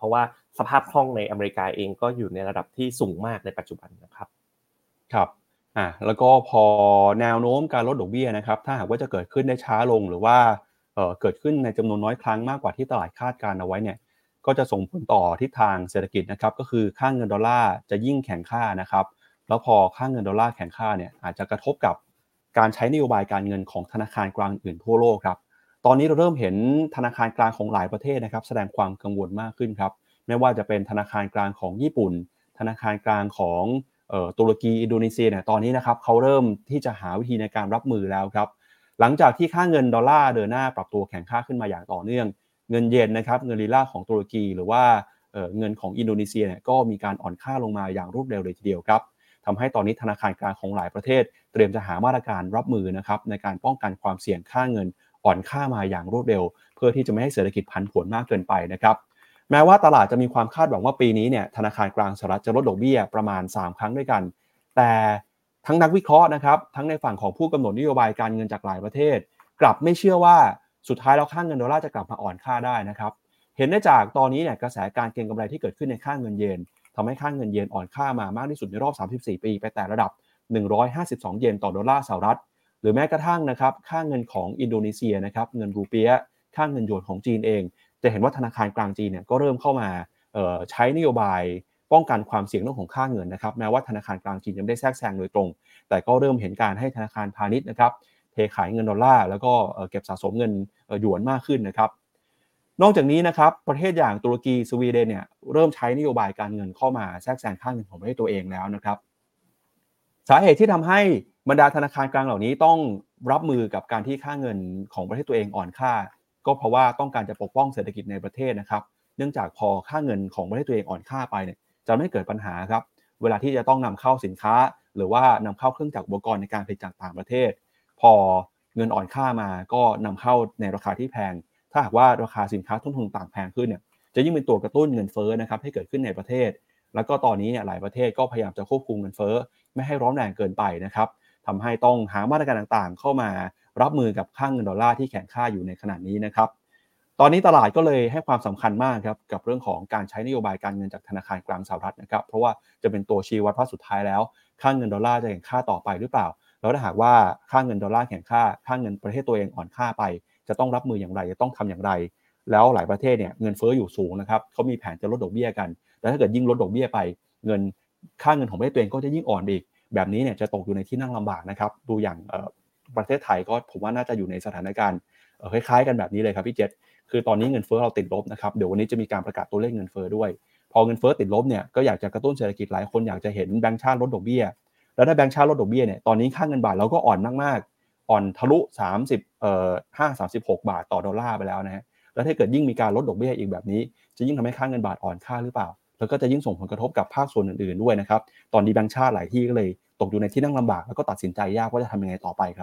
สภาพคล่องในอเมริกาเองก็อยู่ในระดับที่สูงมากในปัจจุบันนะครับครับอ่าแล้วก็พอแนวโน้มการลดดอกเบี้ยนะครับถ้าหากว่าจะเกิดขึ้นได้ช้าลงหรือว่าเอ่อเกิดขึ้นในจำนวนน้อยครั้งมากกว่าที่ตลาดคาดการณ์เอาไว้เนี่ยก็จะส่งผลต่อทิศทางเศรษฐกิจนะครับก็คือค่าเงินดอลลาร์จะยิ่งแข็งค่านะครับแล้วพอค่าเงินดอลลาร์แข็งค่าเนี่ยอาจจะกระทบกับการใช้นโยบายการเงินของธนาคารกลางอื่นทั่วโลกครับตอนนี้เราเริ่มเห็นธนาคารกลางของหลายประเทศนะครับแสดงความกังวลมากขึ้นครับไม่ว่าจะเป็นธนาคารกลางของญี่ปุ่นธนาคารกลางของเอ่อตุรกีอินโดนีเซียเนี่ยตอนนี้นะครับเขาเริ่มที่จะหาวิธีในการรับมือแล้วครับหลังจากที่ค่าเงินดอลลาร์เดินหน้าปรับตัวแข็งค่าขึ้นมาอย่างต่อเนื่องเงินเยนนะครับเงินลีลาของตุรกีหรือว่าเอ่อเงินของอินโดนีเซียเนี่ยก็มีการอ่อนค่าลงมาอย่างรวดเร็วเลยทีเดียวครับทำให้ตอนนี้ธนาคารกลางของหลายประเทศเตรียมจะหามาตรการรับมือนะครับในการป้องกันความเสี่ยงค่าเงินอ่อนค่ามาอย่างรวดเร็วเพื่อที่จะไม่ให้เศรษฐกิจผันผวนมากเกินไปนะครับแม้ว่าตลาดจะมีความคาดหวังว่าปีนี้เนี่ยธนาคารกลางสหรัฐจะลดดอกเบี้ยประมาณสามครั้งด้วยกันแต่ทั้งนักวิเคราะห์นะครับทั้งในฝั่งของผู้กำหนดนโยบายการเงินจากหลายประเทศกลับไม่เชื่อว่าสุดท้ายแล้วค่าเงินดอลลาร์จะกลับมาอ่อนค่าได้นะครับเห็นได้จากตอนนี้เนี่ยกระแสการเก็งกำไรที่เกิดขึ้นในค่าเงินเยนทำให้ค่าเงินเยนอ่อนค่ามามากที่สุดในรอบสามสิบสี่ปีไปแต่ระดับหนึ่งร้อยห้าสิบสองเยนต่อดอลลาร์สหรัฐหรือแม้กระทั่งนะครับค่าเงินของอินโดนีเซียนะครับเงินรูเปียค่าเงินหยวนของจีนเองจะเห็นว่าธนาคารกลางจีนเนี่ยก็เริ่มเข้ามาใช้นโยบายป้องกันความเสี่ยงเรื่องของค่าเงินนะครับแม้ว่าธนาคารกลางจีนยังไม่ได้แทรกแซงโดยตรงแต่ก็เริ่มเห็นการให้ธนาคารพาณิชย์นะครับเทขายเงินดอลลาร์แล้วก็เก็บสะสมเงินหยวนมากขึ้นนะครับนอกจากนี้นะครับประเทศอย่างตุรกีสวีเดนเนี่ยเริ่มใช้นโยบายการเงินเข้ามาแทรกแซงค่าเงินของประเทศตัวเองแล้วนะครับสาเหตุที่ทำให้บรรดาธนาคารกลางเหล่านี้ต้องรับมือกับการที่ค่าเงินของประเทศตัวเองอ่อนค่าก็เพราะว่าต้องการจะปกป้องเศรษฐกิจในประเทศนะครับเนื่องจากพอค่าเงินของประเทศตัวเองอ่อนค่าไปเนี่ยจะไม่เกิดปัญหาครับเวลาที่จะต้องนำเข้าสินค้าหรือว่านำเข้าเครื่องจักรอุปกรณ์ในการผลิตจากต่างประเทศพอเงินอ่อนค่ามาก็นำเข้าในราคาที่แพงถ้าหากว่าราคาสินค้าต้นทุนต่างแพงขึ้นเนี่ยจะยิ่งเป็นตัวกระตุ้นเงินเฟ้อนะครับให้เกิดขึ้นในประเทศแล้วก็ตอนนี้เนี่ยหลายประเทศก็พยายามจะควบคุมเงินเฟ้อไม่ให้ร้อนแรงเกินไปนะครับทำให้ต้องหามาตรการต่างๆเข้ามารับมือกับค่าเงินดอลลาร์ที่แข็งค่าอยู่ในขณะนี้นะครับตอนนี้ตลาดก็เลยให้ความสำคัญมากครับกับเรื่องของการใช้นโยบายการเงินจากธนาคารกลางสหรัฐนะครับเพราะว่าจะเป็นตัวชี้วัดว่าสุดท้ายแล้วค่าเงินดอลลาร์จะแข็งค่าต่อไปหรือเปล่าแล้วถ้าหากว่าค่าเงินดอลลาร์แข็งค่าค่าเงินประเทศตัวเองอ่อนค่าไปจะต้องรับมืออย่างไรจะต้องทำอย่างไรแล้วหลายประเทศเนี่ยเงินเฟ้ออยู่สูงนะครับเขามีแผนจะลดดอกเบี้ยกันแล้วถ้าเกิดยิ่งลดดอกเบี้ยไปเงินค่าเงินของประเทศตัวเองก็จะยิ่งอ่อนอีกแบบนี้เนี่ยจะตกอยู่ในที่นั่งลำบากนะครับดูอย่างประเทศไทยก็ผมว่าน่าจะอยู่ในสถานการณ์คล้ายๆกันแบบนี้เลยครับพี่เจษคือตอนนี้เงินเฟ้อเราติดลบนะครับเดี๋ยววันนี้จะมีการประกาศตัวเลขเงินเฟ้อด้วยพอเงินเฟ้อติดลบเนี่ยก็อยากจะกระตุ้นเศรษฐกิจหลายคนอยากจะเห็นแบงก์ชาติลดดอกเบี้ยแล้วถ้าแบงก์ชาติลดดอกเบี้ยเนี่ยตอนนี้ค่าเงินบาทเราก็อ่อนมากๆอ่อนทะลุสามสิบเอ่อห้า สามสิบหกบาทต่อดอลลาร์ไปแล้วนะฮะแล้วถ้าเกิดยิ่งมีการลดดอกเบี้ยอีกแบบนี้จะยิ่งทำให้ค่าเงินบาทอ่อนค่าหรือเปล่าแล้วก็จะยิ่งส่งผลกระทบกับภาคส่วนอื่นๆด้วยนะครับตอนนี้แบงก์ชาติหลายที่ก็เลยตกอยู่ในที่นั่งลำบากแล้วก็ตัดสินใจยากว่าจะทำยังไงต่อไปครับ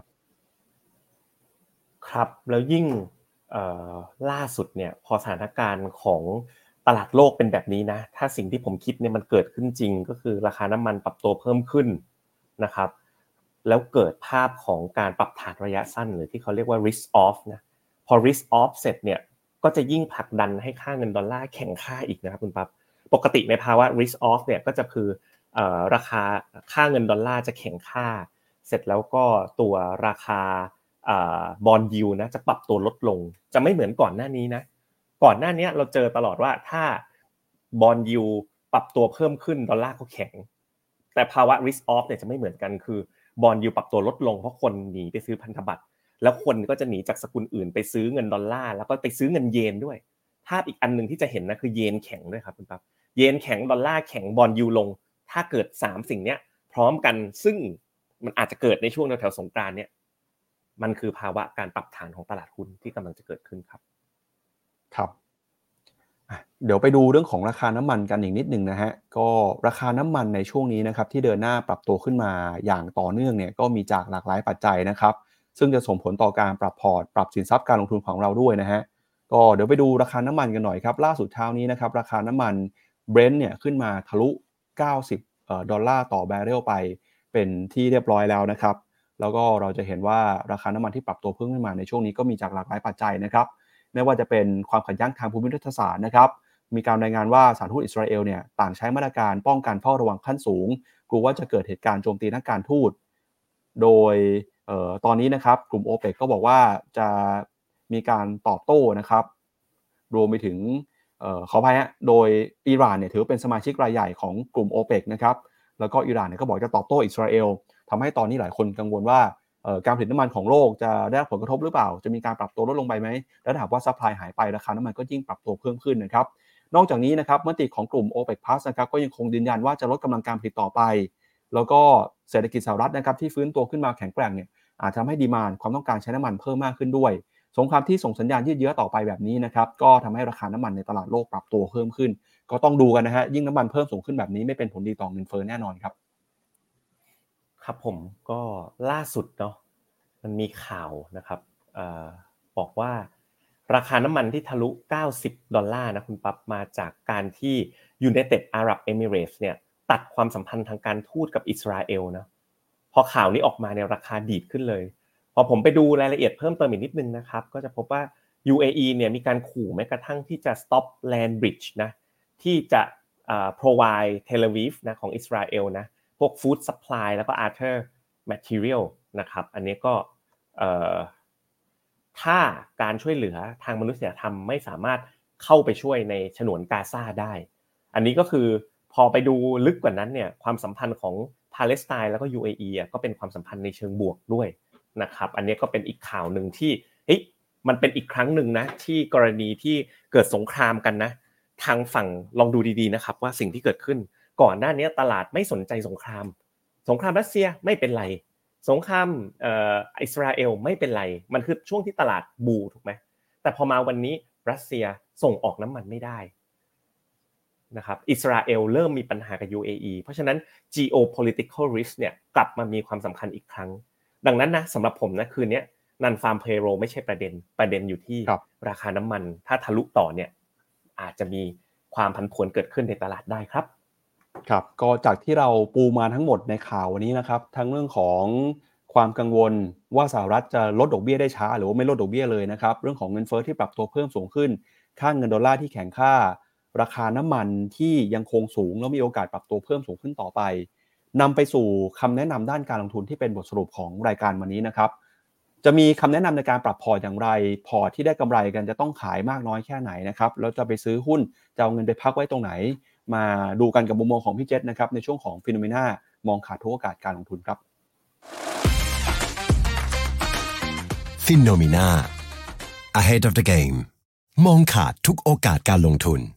ครับแล้วยิ่งล่าสุดเนี่ยพอสถานการณ์ของตลาดโลกเป็นแบบนี้นะถ้าสิ่งที่ผมคิดเนี่ยมันเกิดขึ้นจริงก็คือราคาน้ำมันปรับตัวเพิ่มขึ้นนะครับแล้วเกิดภาพของการปรับฐานระยะสั้นหรือที่เขาเรียกว่า risk off นะพอ risk off เสร็จเนี่ยก็จะยิ่งผลักดันให้ค่าเงินดอลลาร์แข็งค่าอีกนะครับคุณปั๊บปกติในภาวะ risk off เนี่ยก็จะคือเอ่อราคาค่าเงินดอลลาร์จะแข็งค่าเสร็จแล้วก็ตัวราคาอ่าบอนด์ยิลด์นะจะปรับตัวลดลงจะไม่เหมือนก่อนหน้านี้นะก่อนหน้านี้เราเจอตลอดว่าถ้าบอนด์ยิลด์ปรับตัวเพิ่มขึ้นดอลลาร์ก็แข็งแต่ภาวะ risk off เนี่ยจะไม่เหมือนกันคือบอนด์ยิลด์ปรับตัวลดลงเพราะคนหนีไปซื้อพันธบัตรแล้วคนก็จะหนีจากสกุลอื่นไปซื้อเงินดอลลาร์แล้วก็ไปซื้อเงินเยนด้วยภาพอีกอันนึงที่จะเห็นนะคือเยนแข็งด้วยครับคุณปั๊บเยนแข็งดอลลาร์แข็งบอนด์ยิลด์ลงถ้าเกิดสามสิ่งเนี้ยพร้อมกันซึ่งมันอาจจะเกิดในช่วงแถวๆสงกรานต์เนี่ยมันคือภาวะการปรับฐานของตลาดหุ้นที่กำลังจะเกิดขึ้นครับครับเดี๋ยวไปดูเรื่องของราคาน้ำมันกันอีกนิดนึงนะฮะก็ราคาน้ำมันในช่วงนี้นะครับที่เดินหน้าปรับตัวขึ้นมาอย่างต่อเนื่องเนี่ยก็มีจากหลากหลายปัจจัยนะครับซึ่งจะส่งผลต่อการปรับพอร์ตปรับสินทรัพย์การลงทุนของเราด้วยนะฮะก็เดี๋ยวไปดูราคาน้ำมันกันหน่อยครับล่าสุดเช้านี้นะครับราคาน้ำมัน Brent เนี่ยขึ้นมาทะลุเก้าสิบเอ่อดอลลาร์ต่อแบเรลไปเป็นที่เรียบร้อยแล้วนะครับแล้วก็เราจะเห็นว่าราคาน้ำมันที่ปรับตัวเพิ่มขึ้นมาในช่วงนี้ก็มีจากหลากหลายปัจจัยนะครับไม่ว่าจะเป็นความขัดแย้งทางภูมิรัฐศาสตร์นะครับมีการรายงานว่าสถานทูตอิสราเอลเนี่ยต่างใช้มาตรการป้องกันเฝ้าระวังขั้นสูงกลัวว่าจะเกิดเหตุการณ์โจมตีนักการทูตโดยเอ่อตอนนี้นะครับกลุ่ม โอ เปก ก็บอกว่าจะมีการตอบโต้นะครับรวมไปถึงเอ่อขออภัยฮะโดยอิหร่านเนี่ยถือเป็นสมาชิกรายใหญ่ของกลุ่ม โอ เปก นะครับแล้วก็อิหร่านเนี่ยก็บอกจะตอบโต้อิสราเอลทำให้ตอนนี้หลายคนกังวลว่าการผลิตน้ำมันของโลกจะได้รับผลกระทบหรือเปล่าจะมีการปรับตัวลดลงไปไหมแล้วถ้าหากว่าซัพพลายหายไปราคาน้ำมันก็ยิ่งปรับตัวเพิ่มขึ้นนะครับนอกจากนี้นะครับมติของกลุ่ม โอ เปก Plus นะครับก็ยังคงยืนยันว่าจะลดกำลังการผลิตต่อไปแล้วก็เศรษฐกิจสหรัฐนะครับที่ฟื้นตัวขึ้นมาแข็งแกร่งเนี่ยอาจทำให้ดีมานด์ความต้องการใช้น้ำมันเพิ่มมากขึ้นด้วยสงครามที่ส่งสัญญาณยืดเยื้อต่อไปแบบนี้นะครับก็ทำให้ราคาน้ำมันในตลาดโลกปรับตัวเพิ่มขึ้นก็ต้องดูกันนะฮะยิ่งน้ำมันเพิ่มสูงขึ้นแบบนี้ไม่เป็นผลดีต่อเงินเฟ้อแน่นอนครับครับผมก็ล่าสุดเนาะมันมีข่าวนะครับเอ่อบอกว่าราคาน้ำมันที่ทะลุเก้าสิบดอลลาร์นะคุณปั๊บมาจากการที่ United Arab Emirates เนี่ยตัดความสัมพันธ์ทางการทูตกับอิสราเอลนะพอข่าวนี้ออกมาเนี่ยราคาดีดขึ้นเลยพอผมไปดูรายละเอียดเพิ่มเติมอีกนิดนึงนะครับก็จะพบว่า ยู เอ อี เนี่ยมีการขู่แม้กระทั่งที่จะ stop land bridge นะที่จะเอ่อ provide Tel Aviv นะของอิสราเอลนะพวก food supply แล้วก็ other material นะครับอันนี้ก็เอ่อถ้าการช่วยเหลือทางมนุษยธรรมไม่สามารถเข้าไปช่วยในฉนวนกาซาได้อันนี้ก็คือพอไปดูลึกกว่านั้นเนี่ยความสัมพันธ์ของปาเลสไตน์แล้วก็ ยู เอ อี อ่ะก็เป็นความสัมพันธ์ในเชิงบวกด้วยนะครับอันนี้ก็เป็นอีกข่าวนึงที่เฮ้ยมันเป็นอีกครั้งนึงนะที่กรณีที่เกิดสงครามกันนะทางฝั่งลองดูดีๆนะครับว่าสิ่งที่เกิดขึ้นก่อนหน้านี้ตลาดไม่สนใจสงครามสงครามรัสเซียไม่เป็นไรสงครามเอ่ออิสราเอลไม่เป็นไรมันคือช่วงที่ตลาดบูถูกไหมแต่พอมาวันนี้รัสเซียส่งออกน้ำมันไม่ได้นะครับอิสราเอลเริ่มมีปัญหากับ ยู เอ อี เพราะฉะนั้น geopolitical risk เนี่ยกลับมามีความสำคัญอีกครั้งดังนั้นนะสำหรับผมนะคืนนี้นันฟาร์มเพโรไม่ใช่ประเด็นประเด็นอยู่ที่ราคาน้ำมันถ้าทะลุต่อเนี่ยอาจจะมีความผันผวนเกิดขึ้นในตลาดได้ครับครับก็จากที่เราปูมาทั้งหมดในข่าววันนี้นะครับทั้งเรื่องของความกังวลว่าสหรัฐจะลดดอกเบี้ยได้ช้าหรือว่าไม่ลดดอกเบี้ยเลยนะครับเรื่องของเงินเฟ้อที่ปรับตัวเพิ่มสูงขึ้นค่าเงินดอลลาร์ที่แข็งค่าราคาน้ำมันที่ยังคงสูงแล้วมีโอกาสปรับตัวเพิ่มสูงขึ้นต่อไปนำไปสู่คำแนะนำด้านการลงทุนที่เป็นบทสรุปของรายการวันนี้นะครับจะมีคำแนะนำในการปรับพอร์ตอย่างไรพอร์ตที่ได้กำไรกันจะต้องขายมากน้อยแค่ไหนนะครับแล้วจะไปซื้อหุ้นจะเอาเงินไปพักไว้ตรงไหนมาดูกันกับมุมมองของพี่เจษนะครับในช่วงของ Phenomena มองขาดทุกโอกาสการลงทุนครับ Phenomena Ahead of the game มองขาดทุกโอกาสการลงทุน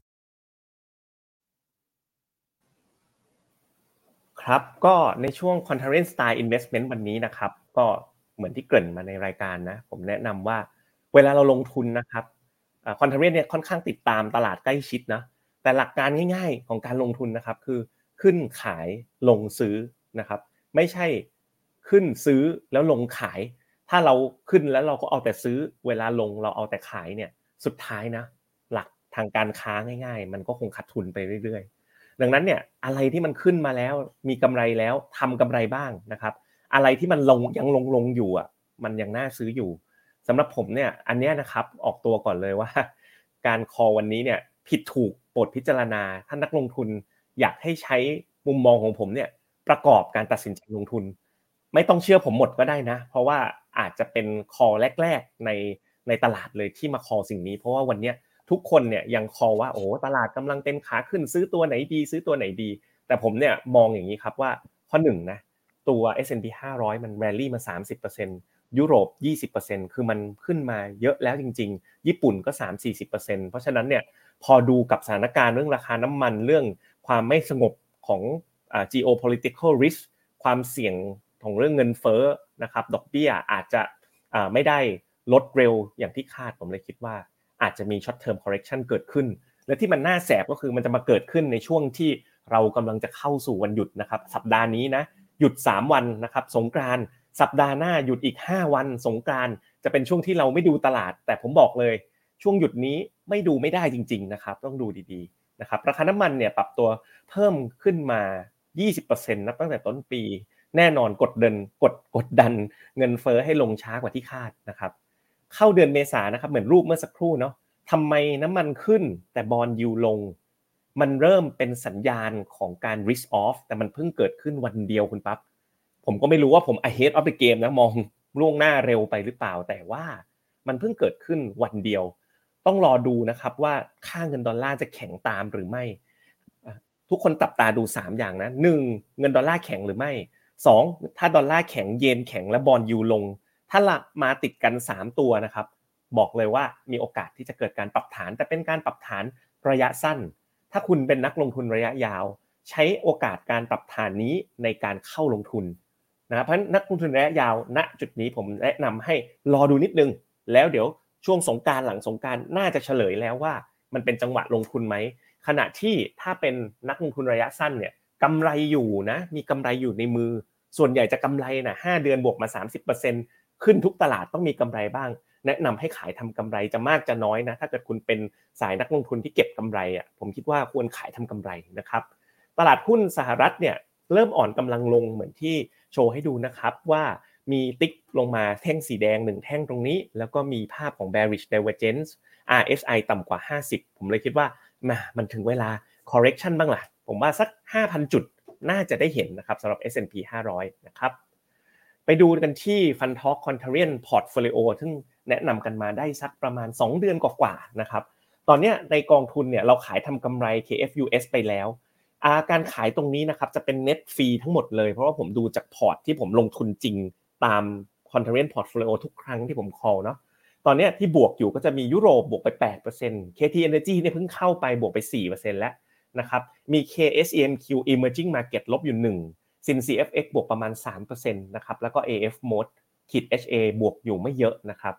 ครับก็ในช่วง Conference Style Investment วันนี้นะครับก็เหมือนที่เกริ่นมาในรายการนะผมแนะนำว่าเวลาเราลงทุนนะครับอ่า Conference เนี่ยค่อนข้างติดตามตลาดใกล้ชิดนะแต่หลักการง่ายๆของการลงทุนนะครับคือขึ้นขายลงซื้อนะครับไม่ใช่ขึ้นซื้อแล้วลงขายถ้าเราขึ้นแล้วเราก็เอาแต่ซื้อเวลาลงเราเอาแต่ขายเนี่ยสุดท้ายนะหลักทางการค้าง่ายๆมันก็คงขาดทุนไปเรื่อยๆดังนั้นเนี่ยอะไรที่มันขึ้นมาแล้วมีกำไรแล้วทำกำไรบ้างนะครับอะไรที่มันลงยังลงลงอยู่อ่ะมันยังน่าซื้ออยู่สำหรับผมเนี่ยอันเนี้ยนะครับออกตัวก่อนเลยว่าการคอวันนี้เนี่ยผิดถูกโปรดพิจารณาถ้านักลงทุนอยากให้ใช้มุมมองของผมเนี่ยประกอบการตัดสินใจลงทุนไม่ต้องเชื่อผมหมดก็ได้นะเพราะว่าอาจจะเป็นคอแรกๆในในตลาดเลยที่มาคอสิ่งนี้เพราะว่าวันเนี้ยทุกคนเนี่ยยังคอว่าโอ้ตลาดกำลังเป็นขาขึ้นซื้อตัวไหนดีซื้อตัวไหนดีแต่ผมเนี่ยมองอย่างนี้ครับว่าข้อหนึ่งนะตัว เอส แอนด์ พี ห้าร้อยมันแรลลี่มา สามสิบเปอร์เซ็นต์ ยุโรป ยี่สิบเปอร์เซ็นต์ คือมันขึ้นมาเยอะแล้วจริงๆญี่ปุ่นก็ สามถึงสี่สิบเปอร์เซ็นต์ เพราะฉะนั้นเนี่ยพอดูกับสถานการณ์เรื่องราคาน้ำมันเรื่องความไม่สงบของอ่า geopolitical risk ความเสี่ยงของเรื่องเงินเฟ้อนะครับดอกเบี้ยอาจจะอ่าไม่ได้ลดเร็วอย่างที่คาดผมเลยคิดว่าอาจจะมี short term correction เกิดขึ้นและที่มันน่าแสบก็คือมันจะมาเกิดขึ้นในช่วงที่เรากำลังจะเข้าสู่วันหยุดนะครับสัปดาห์นี้นะหยุดสามวันนะครับสงกรานต์สัปดาห์หน้าหยุดอีกห้าวันสงกรานต์จะเป็นช่วงที่เราไม่ดูตลาดแต่ผมบอกเลยช่วงหยุดนี้ไม่ดูไม่ได้จริงๆนะครับต้องดูดีๆนะครับราคาน้ำมันเนี่ยปรับตัวเพิ่มขึ้นมา ยี่สิบเปอร์เซ็นต์ นับตั้งแต่ต้นปีแน่นอนกดดันกดกดดันเงินเฟ้อให้ลงช้ากว่าที่คาดนะครับเข้าเดือนเมษายนนะครับเหมือนรูปเมื่อสักครู่เนาะทำไมน้ำมันขึ้นแต่บอนด์ยิลด์ลงมันเริ่มเป็นสัญญาณของการ risk off แต่มันเพิ่งเกิดขึ้นวันเดียวคุณปั๊บผมก็ไม่รู้ว่าผม ahead of the game นะมองล่วงหน้าเร็วไปหรือเปล่าแต่ว่ามันเพิ่งเกิดขึ้นวันเดียวต้องรอดูนะครับว่าค่าเงินดอลลาร์จะแข็งตามหรือไม่ทุกคนจับตาดูสามอย่างนะหนึ่งเงินดอลลาร์แข็งหรือไม่สองถ้าดอลลาร์แข็งเยนแข็งและบอนด์ยิลด์ลงถ้ามาติดกันสามตัวนะครับบอกเลยว่ามีโอกาสที่จะเกิดการปรับฐานแต่เป็นการปรับฐานระยะสั้นถ้าคุณเป็นนักลงทุนระยะยาวใช้โอกาสการปรับฐานนี้ในการเข้าลงทุนนะเพราะนักลงทุนระยะยาวณจุดนี้ผมแนะนำให้รอดูนิดนึงแล้วเดี๋ยวช่วงสงกรานต์หลังสงกรานต์น่าจะเฉลยแล้วว่ามันเป็นจังหวะลงทุนไหมขณะที่ถ้าเป็นนักลงทุนระยะสั้นเนี่ยกำไรอยู่นะมีกำไรอยู่ในมือส่วนใหญ่จะกำไรนะห้าเดือนบวกมา สามสิบเปอร์เซ็นต์ ขึ้นทุกตลาดต้องมีกำไรบ้างแนะนำให้ขายทำกำไรจะมากจะน้อยนะถ้าเกิดคุณเป็นสายนักลงทุนที่เก็บกำไรอ่ะผมคิดว่าควรขายทำกำไรนะครับตลาดหุ้นสหรัฐเนี่ยเริ่มอ่อนกำลังลงเหมือนที่โชว์ให้ดูนะครับว่ามีติ๊กลงมาแท่งสีแดงหนึ่งแท่งตรงนี้แล้วก็มีภาพของ bearish divergence อาร์ เอส ไอ ต่ำกว่าห้าสิบผมเลยคิดว่ามามันถึงเวลา correction บ้างล่ะผมว่าสัก ห้าพัน จุดน่าจะได้เห็นนะครับสำหรับ เอส แอนด์ พี ห้าร้อยนะครับไปดูกันที่ Fund Talk Contrarian Portfolio ซึ่งแนะนำกันมาได้สักประมาณสองเดือนกว่าๆนะครับตอนนี้ในกองทุนเนี่ยเราขายทำกำไร เค เอฟ ยู เอส ไปแล้วอาการขายตรงนี้นะครับจะเป็น net fee ทั้งหมดเลยเพราะว่าผมดูจากพอร์ตที่ผมลงทุนจริงตาม Contrarian Portfolio ทุกครั้งที่ผม call เนาะตอนนี้ที่บวกอยู่ก็จะมียุโรปบวกไป แปดเปอร์เซ็นต์ เค ที Energy เนี่ยเพิ่งเข้าไปบวกไป สี่เปอร์เซ็นต์ แล้วนะครับมี เค เอส อี เอ็ม คิว Emerging Market ลบอยู่หนึ่งซิน ซี เอฟ เอ็กซ์ บวกประมาณ สามเปอร์เซ็นต์ นะครับแล้วก็ เอ เอฟ Mode ขีด เอช เอ บวกอยู่ไม่เยอะนะครับ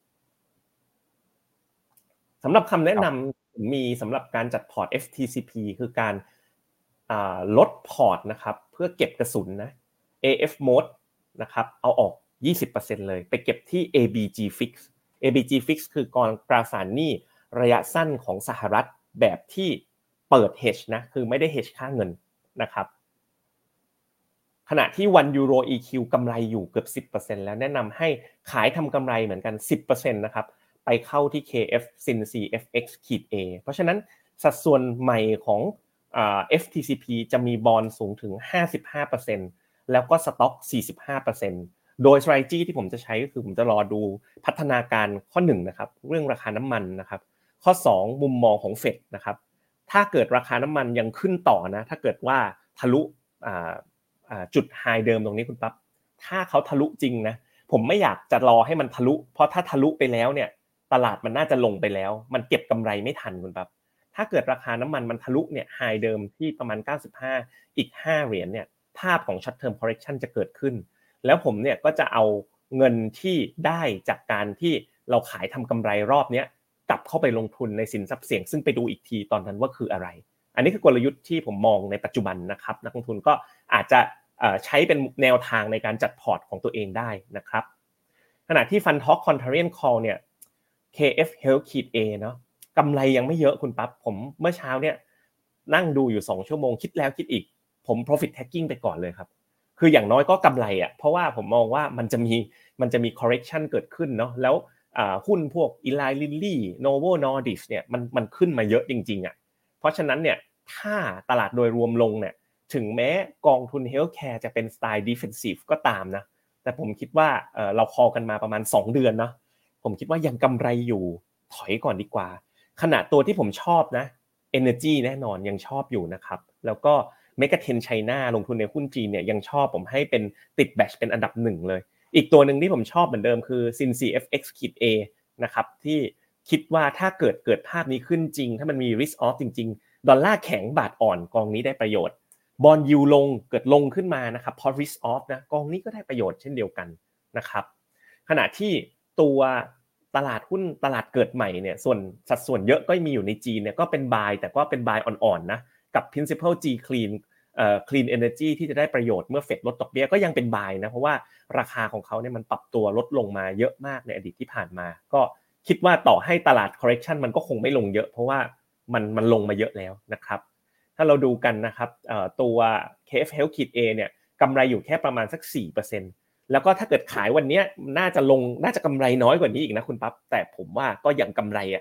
สำหรับคำแนะนำมีสำหรับการจัดพอร์ต เอฟ ที ซี พี คือการลดพอร์ตนะครับเพื่อเก็บกระสุนนะ เอ เอฟ Mode นะครับเอาออก ยี่สิบเปอร์เซ็นต์ เลยไปเก็บที่ เอ บี จี Fix เอ บี จี Fix คือกองตราสารหนี้ระยะสั้นของสหรัฐแบบที่เปิด hedge นะคือไม่ได้ hedge ค่าเงินนะครับขณะที่วันยูโร อี คิว กำไรอยู่เกือบ สิบเปอร์เซ็นต์ แล้วแนะนำให้ขายทำกำไรเหมือนกัน สิบเปอร์เซ็นต์ นะครับไปเข้าที่ เค เอฟ ซิน ซี เอฟ เอ็กซ์ A เพราะฉะนั้นสัดส่วนใหม่ของอ่า เอฟ ที ซี พี จะมีบอนด์สูงถึง ห้าสิบห้าเปอร์เซ็นต์ แล้วก็สต็อก สี่สิบห้าเปอร์เซ็นต์ โดย strategy ที่ผมจะใช้ก็คือผมจะรอดูพัฒนาการข้อหนึ่งนะครับเรื่องราคาน้ำมันนะครับข้อสองมุมมองของเฟดนะครับถ้าเกิดราคาน้ำมันยังขึ้นต่อนะถ้าเกิดว่าทะลุอ่าจุดไฮเดิมตรงนี้คุณปั๊บถ้าเขาทะลุจริงนะผมไม่อยากจะรอให้มันทะลุเพราะถ้าทะลุไปแล้วเนี่ยตลาดมันน่าจะลงไปแล้วมันเก็บกำไรไม่ทันคุณปั๊บถ้าเกิดราคาน้ำมันมันทะลุเนี่ยไฮเดิมที่ประมาณเก้าสิบห้าอีกห้าเหรียญเนี่ยภาพของ short term correction จะเกิดขึ้นแล้วผมเนี่ยก็จะเอาเงินที่ได้จากการที่เราขายทำกำไรรอบนี้กลับเข้าไปลงทุนในสินทรัพย์เสี่ยงซึ่งไปดูอีกทีตอนนั้นว่าคืออะไรอันนี้คือกลยุทธ์ที่ผมมองในปัจจุบันนะครับนักลงทุนก็อาจจะใช้เป็นแนวทางในการจัดพอร์ตของตัวเองได้นะครับขณะที่ Fund Talk Contrarian Call เนี่ย เค เอฟ Health-A เนาะกำไรยังไม่เยอะคุณปั๊บผมเมื่อเช้าเนี่ยนั่งดูอยู่สองชั่วโมงคิดแล้วคิดอีกผม profit taking ไปก่อนเลยครับคืออย่างน้อยก็กำไรอ่ะเพราะว่าผมมองว่ามันจะมีมันจะมี correction เกิดขึ้นเนาะแล้วหุ้นพวก Eli Lilly Novo Nordisk เนี่ยมันมันขึ้นมาเยอะจริงๆอ่ะเพราะฉะนั้นเนี่ยถ้าตลาดโดยรวมลงเนี่ยถึงแม้กองทุน Healthcare จะเป็นสไตล์ defensive ก็ตามนะแต่ผมคิดว่าเอ่อเราคอกันมาประมาณสองเดือนเนาะผมคิดว่ายังกำไรอยู่ถอยก่อนดีกว่าขณะตัวที่ผมชอบนะ Energy แน่นอนยังชอบอยู่นะครับแล้วก็Megatrend China ลงทุนในหุ้นจีนเนี่ยยังชอบผมให้เป็นติดแบตเป็นอันดับหนึ่งเลยอีกตัวนึงที่ผมชอบเหมือนเดิมคือ ซิน ซี เอฟ เอ็กซ์ A นะครับที่คิดว่าถ้าเกิดเกิดภาพนี้ขึ้นจริงถ้ามันมี risk off จริงๆดอลลาร์แข็งบาทอ่อนกองนี้ได้ประโยชน์บอนด์ยิลด์ลงเกิดลงขึ้นมานะครับพอ risk off นะกองนี้ก็ได้ประโยชน์เช่นเดียวกันนะครับขณะที่ตัวตลาดหุ้นตลาดเกิดใหม่เนี่ยส่วนสัดส่วนเยอะก็มีอยู่ในจีนเนี่ยก็เป็น buy แต่ก็เป็น buy อ่อนๆนะกับ principal G clean เอ่อ clean energy ที่จะได้ประโยชน์เมื่อเฟดลดดอกเบี้ยก็ยังเป็น buy นะเพราะว่าราคาของเขาเนี่ยมันปรับตัวลดลงมาเยอะมากในอดีตที่ผ่านมาก็คิดว่าต่อให้ตลาด correction มันก็คงไม่ลงเยอะเพราะว่ามันมันลงมาเยอะแล้วนะครับถ้าเราดูกันนะครับเอ่อตัว เค เอฟ Health-A เนี่ยกำไรอยู่แค่ประมาณสัก สี่เปอร์เซ็นต์ แล้วก็ถ้าเกิดขายวันนี้น่าจะลงน่าจะกำไรน้อยกว่านี้อีกนะคุณปั๊บแต่ผมว่าก็ยังกำไรอ่ะ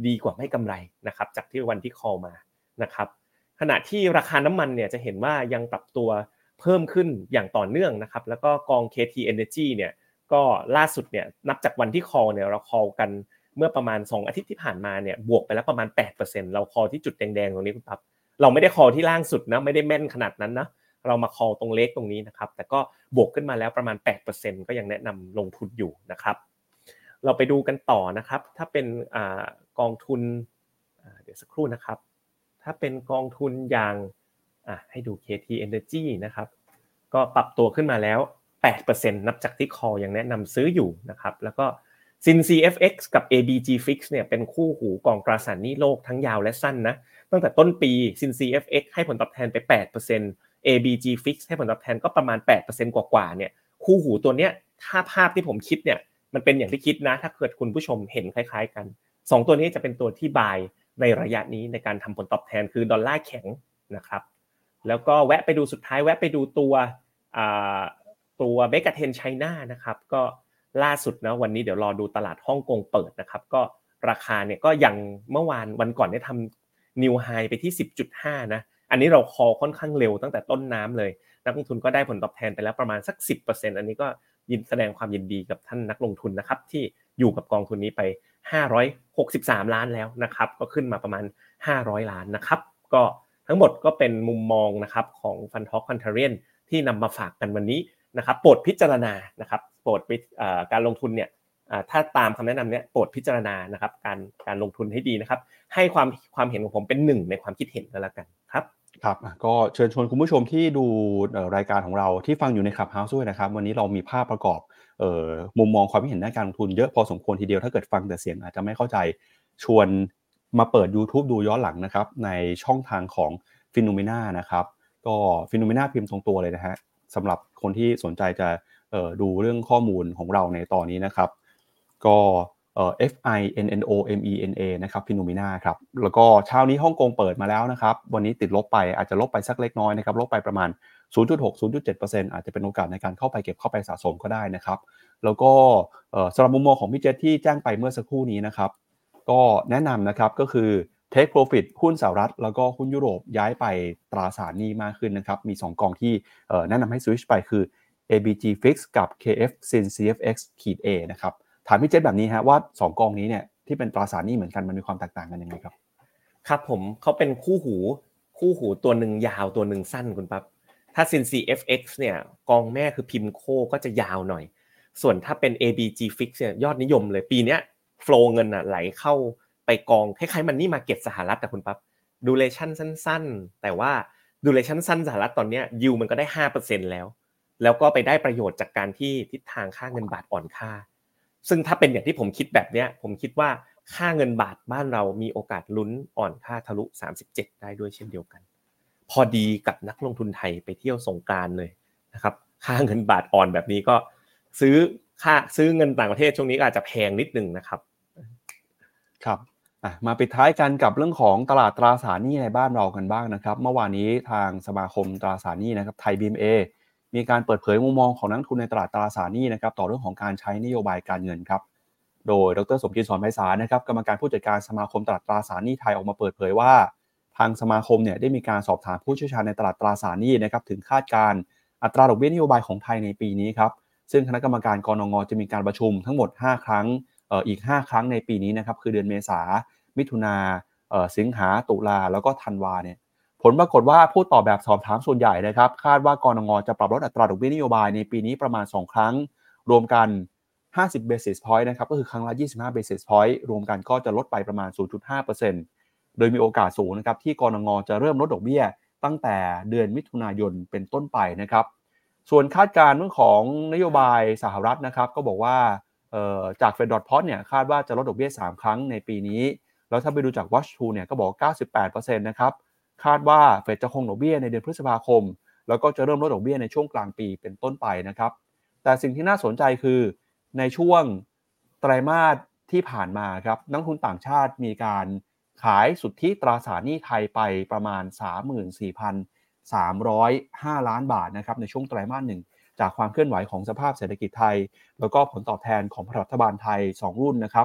ดีกว่าไม่กำไรนะครับจากที่วันที่ call มานะครับขณะที่ราคาน้ำมันเนี่ยจะเห็นว่ายังปรับตัวเพิ่มขึ้นอย่างต่อเนื่องนะครับแล้วก็กอง เค ที Energy เนี่ยก็ล่าสุดเนี่ยนับจากวันที่ call เนี่ยเรา call กันเมื่อประมาณสองอาทิตย์ที่ผ่านมาเนี่ยบวกไปแล้วประมาณ แปดเปอร์เซ็นต์ เรา call ที่จุดแดงๆตรงนี้คุณปั๊บเราไม่ได้ call ที่ล่างสุดนะไม่ได้แม่นขนาดนั้นนะเรามา call ตรงเลขตรงนี้นะครับแต่ก็บวกขึ้นมาแล้วประมาณ แปดเปอร์เซ็นต์ ก็ยังแนะนำลงทุนอยู่นะครับเราไปดูกันต่อนะครับถ้าเป็นอ่ากองทุนอ่าเดี๋ยวสักครู่นะครับถ้าเป็นกองทุนอย่างอ่ะให้ดู เค ที Energy นะครับก็ปรับตัวขึ้นมาแล้ว แปดเปอร์เซ็นต์ นับจากที่ call ยังแนะนำซื้ออยู่นะครับแล้วก็ ซิน ซี เอฟ เอ็กซ์ กับ เอ บี จี Fix เนี่ยเป็นคู่หูกองตราสารหนี้โลกทั้งยาวและสั้นนะตั้งแต่ต้นปี ซิน ซี เอฟ เอ็กซ์ ให้ผลตอบแทนไป แปดเปอร์เซ็นต์ เอ บี จี Fix ให้ผลตอบแทนก็ประมาณ แปดเปอร์เซ็นต์ กว่าๆเนี่ยคู่หูตัวเนี้ยถ้าภาพที่ผมคิดเนี่ยมันเป็นอย่างที่คิดนะถ้าเกิดคุณผู้ชมเห็นคล้ายๆกันสองตัวนี้จะเป็นตัวที่ buy ในระยะนี้ในการทำผลตอบแทนคือดอลลาร์แข็งนะครับแล้วก็แวะไปดูสุดท้ายแวะไปดูตัวอ่าตัวเมกะเทรนด์ไชน่านะครับก็ล่าสุดนะวันนี้เดี๋ยวรอดูตลาดฮ่องกงเปิดนะครับก็ราคาเนี่ยก็ยังเมื่อวานวันก่อนได้ทำนิวไฮไปที่ สิบจุดห้า นะอันนี้เราคอค่อนข้างเร็วตั้งแต่ต้นน้ำเลยนักลงทุนก็ได้ผลตอบแทนไปแล้วประมาณสัก สิบเปอร์เซ็นต์ อันนี้ก็ยินแสดงความยินดีกับท่านนักลงทุนนะครับที่อยู่กับกองทุนนี้ไปห้าร้อยหกสิบสามล้านแล้วนะครับก็ขึ้นมาประมาณห้าร้อยล้านนะครับก็ทั้งหมดก็เป็นมุมมองนะครับของ Fund Talk Contrarian ที่นำมาฝากกันวันนี้นะครับโปรดพิจารณานะครับโปรดการลงทุนเนี่ยถ้าตามคำแนะนำเนี่ยโปรดพิจารณานะครับการการลงทุนให้ดีนะครับให้ความความเห็นของผมเป็นหนึ่งในความคิดเห็นก็แล้วกันครับครับก็เชิญชวนคุณผู้ชมที่ดูรายการของเราที่ฟังอยู่ใน Clubhouse ด้วยนะครับวันนี้เรามีภาพประกอบเอ่อมุมมองความคิดเห็นด้านการลงทุนเยอะพอสมควรทีเดียวถ้าเกิดฟังแต่เสียงอาจจะไม่เข้าใจชวนมาเปิด YouTube ดูย้อนหลังนะครับในช่องทางของ Phenomena นะครับก็ Phenomena พิมพ์ตรงตัวเลยนะฮะสำหรับคนที่สนใจจะเอ่อดูเรื่องข้อมูลของเราในตอนนี้นะครับก็เอ่อ F I N N O M E N A นะครับ Phenomena ครับแล้วก็เช้านี้ฮ่องกงเปิดมาแล้วนะครับวันนี้ติดลบไปอาจจะลบไปสักเล็กน้อยนะครับลบไปประมาณ ศูนย์จุดหก ศูนย์จุดเจ็ดเปอร์เซ็นต์ อาจจะเป็นโอกาสในการเข้าไปเก็บเข้าไปสะสมก็ได้นะครับแล้วก็เอ่อสำหรับมุมมองของพี่เจษที่แจ้งไปเมื่อสักครู่นี้นะครับก็แนะนำนะครับก็คือ Take Profit หุ้นสหรัฐแล้วก็หุ้นยุโรปย้ายไปตราสารหนี้มากขึ้นนะครับมีสองกองที่เอ่อแนะนำให้ switch ไปคือ เอ บี จี Fix กับ เค เอฟ ซิน ซี เอฟ เอ็กซ์ A นะครับถามพี่เจษแบบนี้ฮะว่าสองกองนี้เนี่ยที่เป็นตราสารหนี้เหมือนกันมันมีความแตกต่างกันยังไงครับครับผมเขาเป็นคู่หูคู่หูตัวหนึ่งยาวตัวหนึ่งสั้นคุณปั๊บถ้า ซิน ซี เอฟ เอ็กซ์ เนี่ยกองแม่คือ Pimco ก็จะยาวหน่อยส่วนถ้าเป็น เอ บี จี Fix เนี่ยยอดนิยมเลยปีเนี้ยโฟลว์เงินน่ะไหลเข้าไปกองคล้ายๆมันนี่มาร์เก็ตสหรัฐแต่คุณปั๊บ duration สั้นๆแต่ว่า duration สั้นสหรัฐตอนเนี้ย yield มันก็ได้ ห้าเปอร์เซ็นต์ แล้วแล้วก็ไปได้ประโยชน์จากการที่ทิศทางค่าเงินบาทอ่อนค่าซึ่งถ้าเป็นอย่างที่ผมคิดแบบเนี้ยผมคิดว่าค่าเงินบาทบ้านเรามีโอกาสลุ้นอ่อนค่าทะลุสามสิบเจ็ดได้ด้วยเช่นเดียวกันพอดีกับนักลงทุนไทยไปเที่ยวสงกรานต์เลยนะครับค่าเงินบาทอ่อนแบบนี้ก็ซื้อค่าซื้อเงินต่างประเทศช่วงนี้ก็อาจจะแพงนิดนึงนะครับครับอ่ะมาปิดท้ายกันกับเรื่องของตลาดตราสารหนี้ในบ้านเรากันบ้างนะครับเมื่อวานนี้ทางสมาคมตราสารหนี้นะครับไทย บี เอ็ม เอ มีการเปิดเผยมุมมองของนักลงทุนในตลาดตราสารหนี้นะครับต่อเรื่องของการใช้นโยบายการเงินครับโดยดร.สมคิด สอนไพศาลนะครับกรรมการผู้จัดการสมาคมตลาดตราสารหนี้ไทยออกมาเปิดเผยว่าทางสมาคมเนี่ยได้มีการสอบถามผู้เชี่ยวชาญในตลาดตราสารหนี้นะครับถึงคาดการณ์อัตราดอกเบี้ยนโยบายของไทยในปีนี้ครับซึ่งคณะกรรมการกนง.จะมีการประชุมทั้งหมดห้าครั้งเอ่ออีกห้าครั้งในปีนี้นะครับคือเดือนเมษามิถุนาเอ่อสิงหาตุลาแล้วก็ธันวาเนี่ยผลปรากฏว่าผู้ตอบแบบสอบถามส่วนใหญ่นะครับคาดว่ากนง.จะปรับลดอัตราดอกเบี้ยนโยบายในปีนี้ประมาณสองครั้งรวมกันห้าสิบ basis point นะครับก็คือครั้งละยี่สิบห้า basis point รวมกันก็จะลดไปประมาณ ศูนย์จุดห้าเปอร์เซ็นต์ โดยมีโอกาสสูงนะครับที่กนง.จะเริ่มลดดอกเบี้ยตั้งแต่เดือนมิถุนายนเป็นต้นไปนะครับส่วนคาดการณ์เรื่องของนโยบายสหรัฐนะครับก็บอกว่าเอ่อจาก Fed Dot Plot เนี่ยคาดว่าจะลดดอกเบี้ยสามครั้งในปีนี้แล้วถ้าไปดูจาก Watch ทู เนี่ยก็บอก เก้าสิบแปดเปอร์เซ็นต์ นะครับคาดว่าเฟดจะคงดอกเบี้ยในเดือนพฤษภาคมแล้วก็จะเริ่มลดดอกเบี้ยในช่วงกลางปีเป็นต้นไปนะครับแต่สิ่งที่น่าสนใจคือในช่วงไตรมาสที่ผ่านมาครับนักลงทุนต่างชาติมีการขายสุทธิตราสารหนี้ไทยไปประมาณ สามหมื่นสี่พันสามร้อยห้า ล้านบาทนะครับในช่วงไตรมาสหนึ่งจากความเคลื่อนไหวของสภาพเศรษฐกิจไทยแล้วก็ผลตอบแทนของรัฐบาลไทยสองรุ่นนะครับ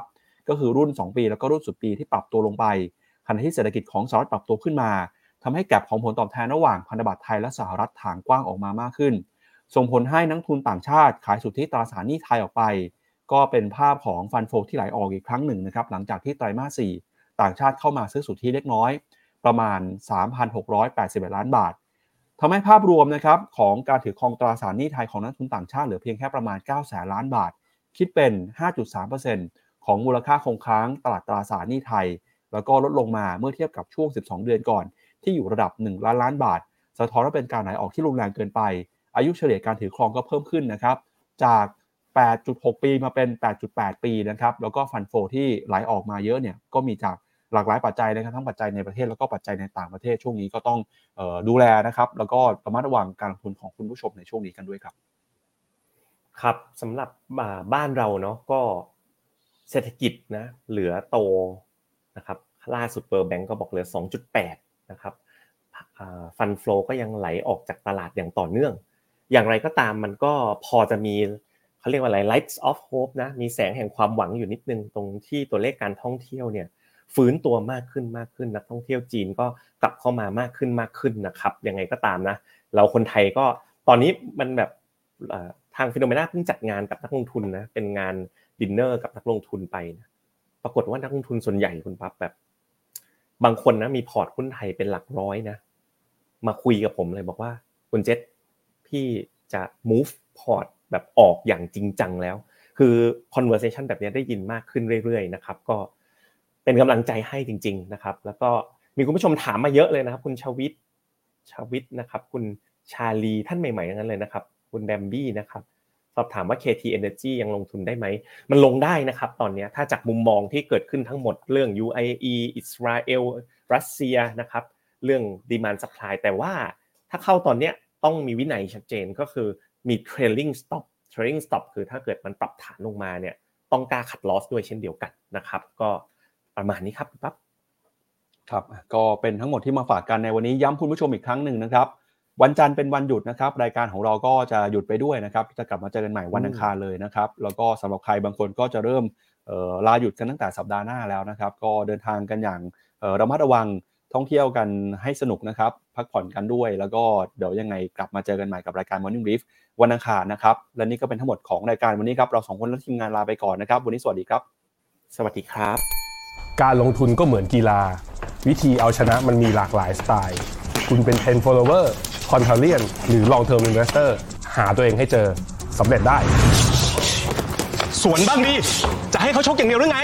ก็คือรุ่นสองปีแล้วก็รุ่นสิบปีที่ปรับตัวลงไปขณะที่เศรษฐกิจของสหรัฐปรับตัวขึ้นมาทำให้แก็ปของผลตอบแทนระหว่างพันธบัตรไทยและสหรัฐถ่างกว้างออกมามากขึ้นส่งผลให้นักทุนต่างชาติขายสุทธิตราสารหนี้ไทยออกไปก็เป็นภาพของฟันโฟที่ไหลออกอีกครั้งหนึ่งนะครับหลังจากที่ไตรมาสสี่ต่างชาติเข้ามาซื้อสุทธิเล็กน้อยประมาณ สามพันหกร้อยแปดสิบเอ็ด ล้านบาททำให้ภาพรวมนะครับของการถือครองตราสารหนี้ไทยของนักทุนต่างชาติเหลือเพียงแค่ประมาณเก้าแสนล้านบาทคิดเป็น ห้าจุดสามเปอร์เซ็นต์ ของมูลค่าคงค้างตลาดตราสารหนี้ไทยแล้วก็ลดลงมาเมื่อเทียบกับช่วงสิบสองเดือนก่อนที่อยู่ระดับหนึ่งล้านล้านบาทสะท้อนว่าเป็นการไหลออกที่รุนแรงเกินไปอายุเฉลี่ยการถือครองก็เพิ่มขึ้นนะครับจาก แปดจุดหก ปีมาเป็น แปดจุดแปด ปีนะครับแล้วก็ฟันโฟที่ไหลออกมาเยอะเนี่ยก็มีจากหลากหลายปัจจัยนะครับทั้งปัจจัยในประเทศแล้วก็ปัจจัยในต่างประเทศช่วงนี้ก็ต้องเอ่อดูแลนะครับแล้วก็ระมัดระวังการลงทุนของคุณผู้ชมในช่วงนี้กันด้วยครับครับสำหรับบ้านเราเนาะก็เศรษฐกิจนะเหลือโตนะครับล่าสุดเปิร์แบงก์ก็บอกเหลือ สองจุดแปด นะครับฟันโฟก็ยังไหลออกจากตลาดอย่างต่อเนื่องอย่างไรก็ตามมันก็พอจะมีเขาเรียกว่าอะไร lights of hope นะมีแสงแห่งความหวังอยู่นิดนึงตรงที่ตัวเลขการท่องเที่ยวเนี่ยฟื้นตัวมากขึ้นมากขึ้นนักท่องเที่ยวจีนก็กลับเข้ามามากขึ้นมากขึ้นนะครับยังไงก็ตามนะเราคนไทยก็ตอนนี้มันแบบทางฟิโนเมนาเพิ่งจัดงานกับนักลงทุนนะเป็นงานดินเนอร์กับนักลงทุนไปนะปรากฏว่านักลงทุนส่วนใหญ่คุณปั๊บแบบบางคนนะมีพอร์ตหุ้นไทยเป็นหลักร้อยนะมาคุยกับผมเลยบอกว่าคุณเจษพี่จะ move พอร์ตแบบออกอย่างจริงจังแล้วคือ conversation แบบนี้ได้ยินมากขึ้นเรื่อยๆนะครับก็เป็นกำลังใจให้จริงๆนะครับแล้วก็มีคุณผู้ชมถามมาเยอะเลยนะครับคุณชวิตชวิตนะครับคุณชาลีท่านใหม่ๆทั้งนั้นเลยนะครับคุณแบมบี้นะครับสอบถามว่า เค ที Energy ยังลงทุนได้ไหมมันลงได้นะครับตอนนี้ถ้าจากมุมมองที่เกิดขึ้นทั้งหมดเรื่อง ยู เอ อี อิสราเอลรัสเซียนะครับเรื่อง demand supply แต่ว่าถ้าเข้าตอนนี้ต้องมีวินัยชัดเจนก็คือมี trailing stop trailing stop คือถ้าเกิดมันปรับฐานลงมาเนี่ยต้องกล้าคัดลอสด้วยเช่นเดียวกันนะครับก็ประมาณนี้ครับปั๊บครับก็เป็นทั้งหมดที่มาฝากกันในวันนี้ย้ำคุณผู้ชมอีกครั้งหนึ่งนะครับวันจันทร์เป็นวันหยุดนะครับรายการของเราก็จะหยุดไปด้วยนะครับจะกลับมาเจอกันใหม่วันอังคารเลยนะครับแล้วก็สำหรับใครบางคนก็จะเริ่มเอ่อลาหยุดกันตั้งแต่สัปดาห์หน้าแล้วนะครับก็เดินทางกันอย่างเอ่อระมัดระวังท่องเที่ยวกันให้สนุกนะครับพักผ่อนกันด้วยแล้วก็เดี๋ยวยังไงกลับมาเจอกันใหม่กับรายการ Morning Brief วันอังคารนะครับและนี่ก็เป็นทั้งหมดของรายการวันนี้ครับเราสองคนและทีมงานลาไปก่อนนะครับวันนี้สวัสดีครับสวัสดีครับการลงทุนก็เหมือนกีฬาวิธีเอาชนะมันมีหลากหลายสไตล์คุณเป็น ten follower contrarian หรือ long term investor หาตัวเองให้เจอสำเร็จได้สวนบ้างดิจะให้เขาชกอย่างเดียวหรือไง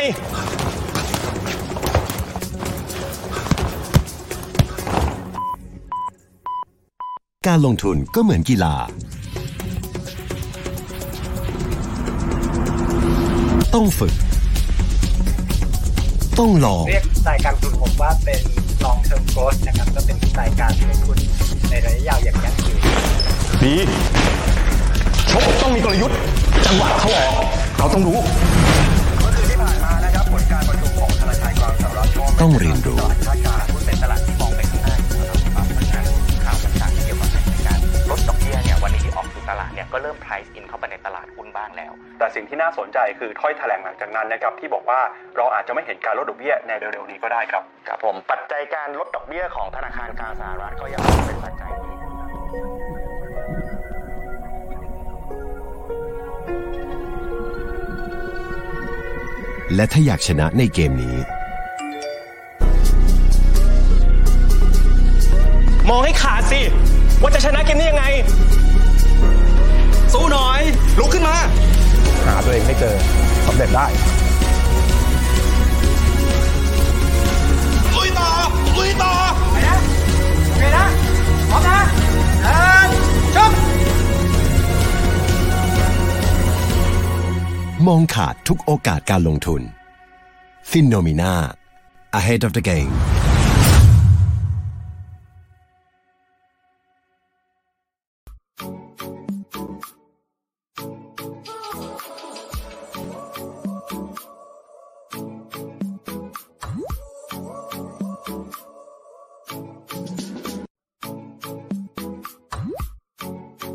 การลงทุนก็เหมือนกีฬาต้องฝึกต้องลองเรียกสไตล์การลงทุนผมว่าเป็น long term growth นะครับก็เป็นสไตล์การลงทุนในระยะยาวอย่างยั่งยืนดีชกต้องมีกลยุทธ์จังหวะเข้าออกเราต้องรู้เมื่อคืนที่ผ่านมานะครับผลการประชุมของธนาคารกลางสหรัฐต้องเรียนรู้ตลาดคาดการณ์หุ้นเป็นตลาดที่มองไปข้างหน้านะครับเพราะฉะนั้นข่าวต่างๆเกี่ยวกับการลดดอกเบี้ยเนี่ยวันนี้ที่ออกสู่ตลาดเนี่ยก็เริ่ม price in เข้าไปในตลาดหุ้นบ้างแล้วแต่สิ่งที่น่าสนใจคือถ้อยแถลงหลังจากนั้นนะครับที่บอกว่าเราอาจจะไม่เห็นการลดดอกเบี้ยในเร็วๆนี้ก็ได้ครับครับผมปัจจัยการลดดอกเบี้ยของธนาคารกลางสหรัฐก็ยังเป็นปัจจัยที่และถ้าอยากชนะในเกมนี้มองให้ขาดสิว่าจะชนะเกมนี้ยังไงสู้หน่อยลุกขึ้นมาหาตัวเองให้เจอสำเร็จได้ลุยต่อลุยต่อไปนะโอเคนะพร้อมนะเดินชกมองขาดทุกโอกาสการลงทุน Phenomena Ahead of the Game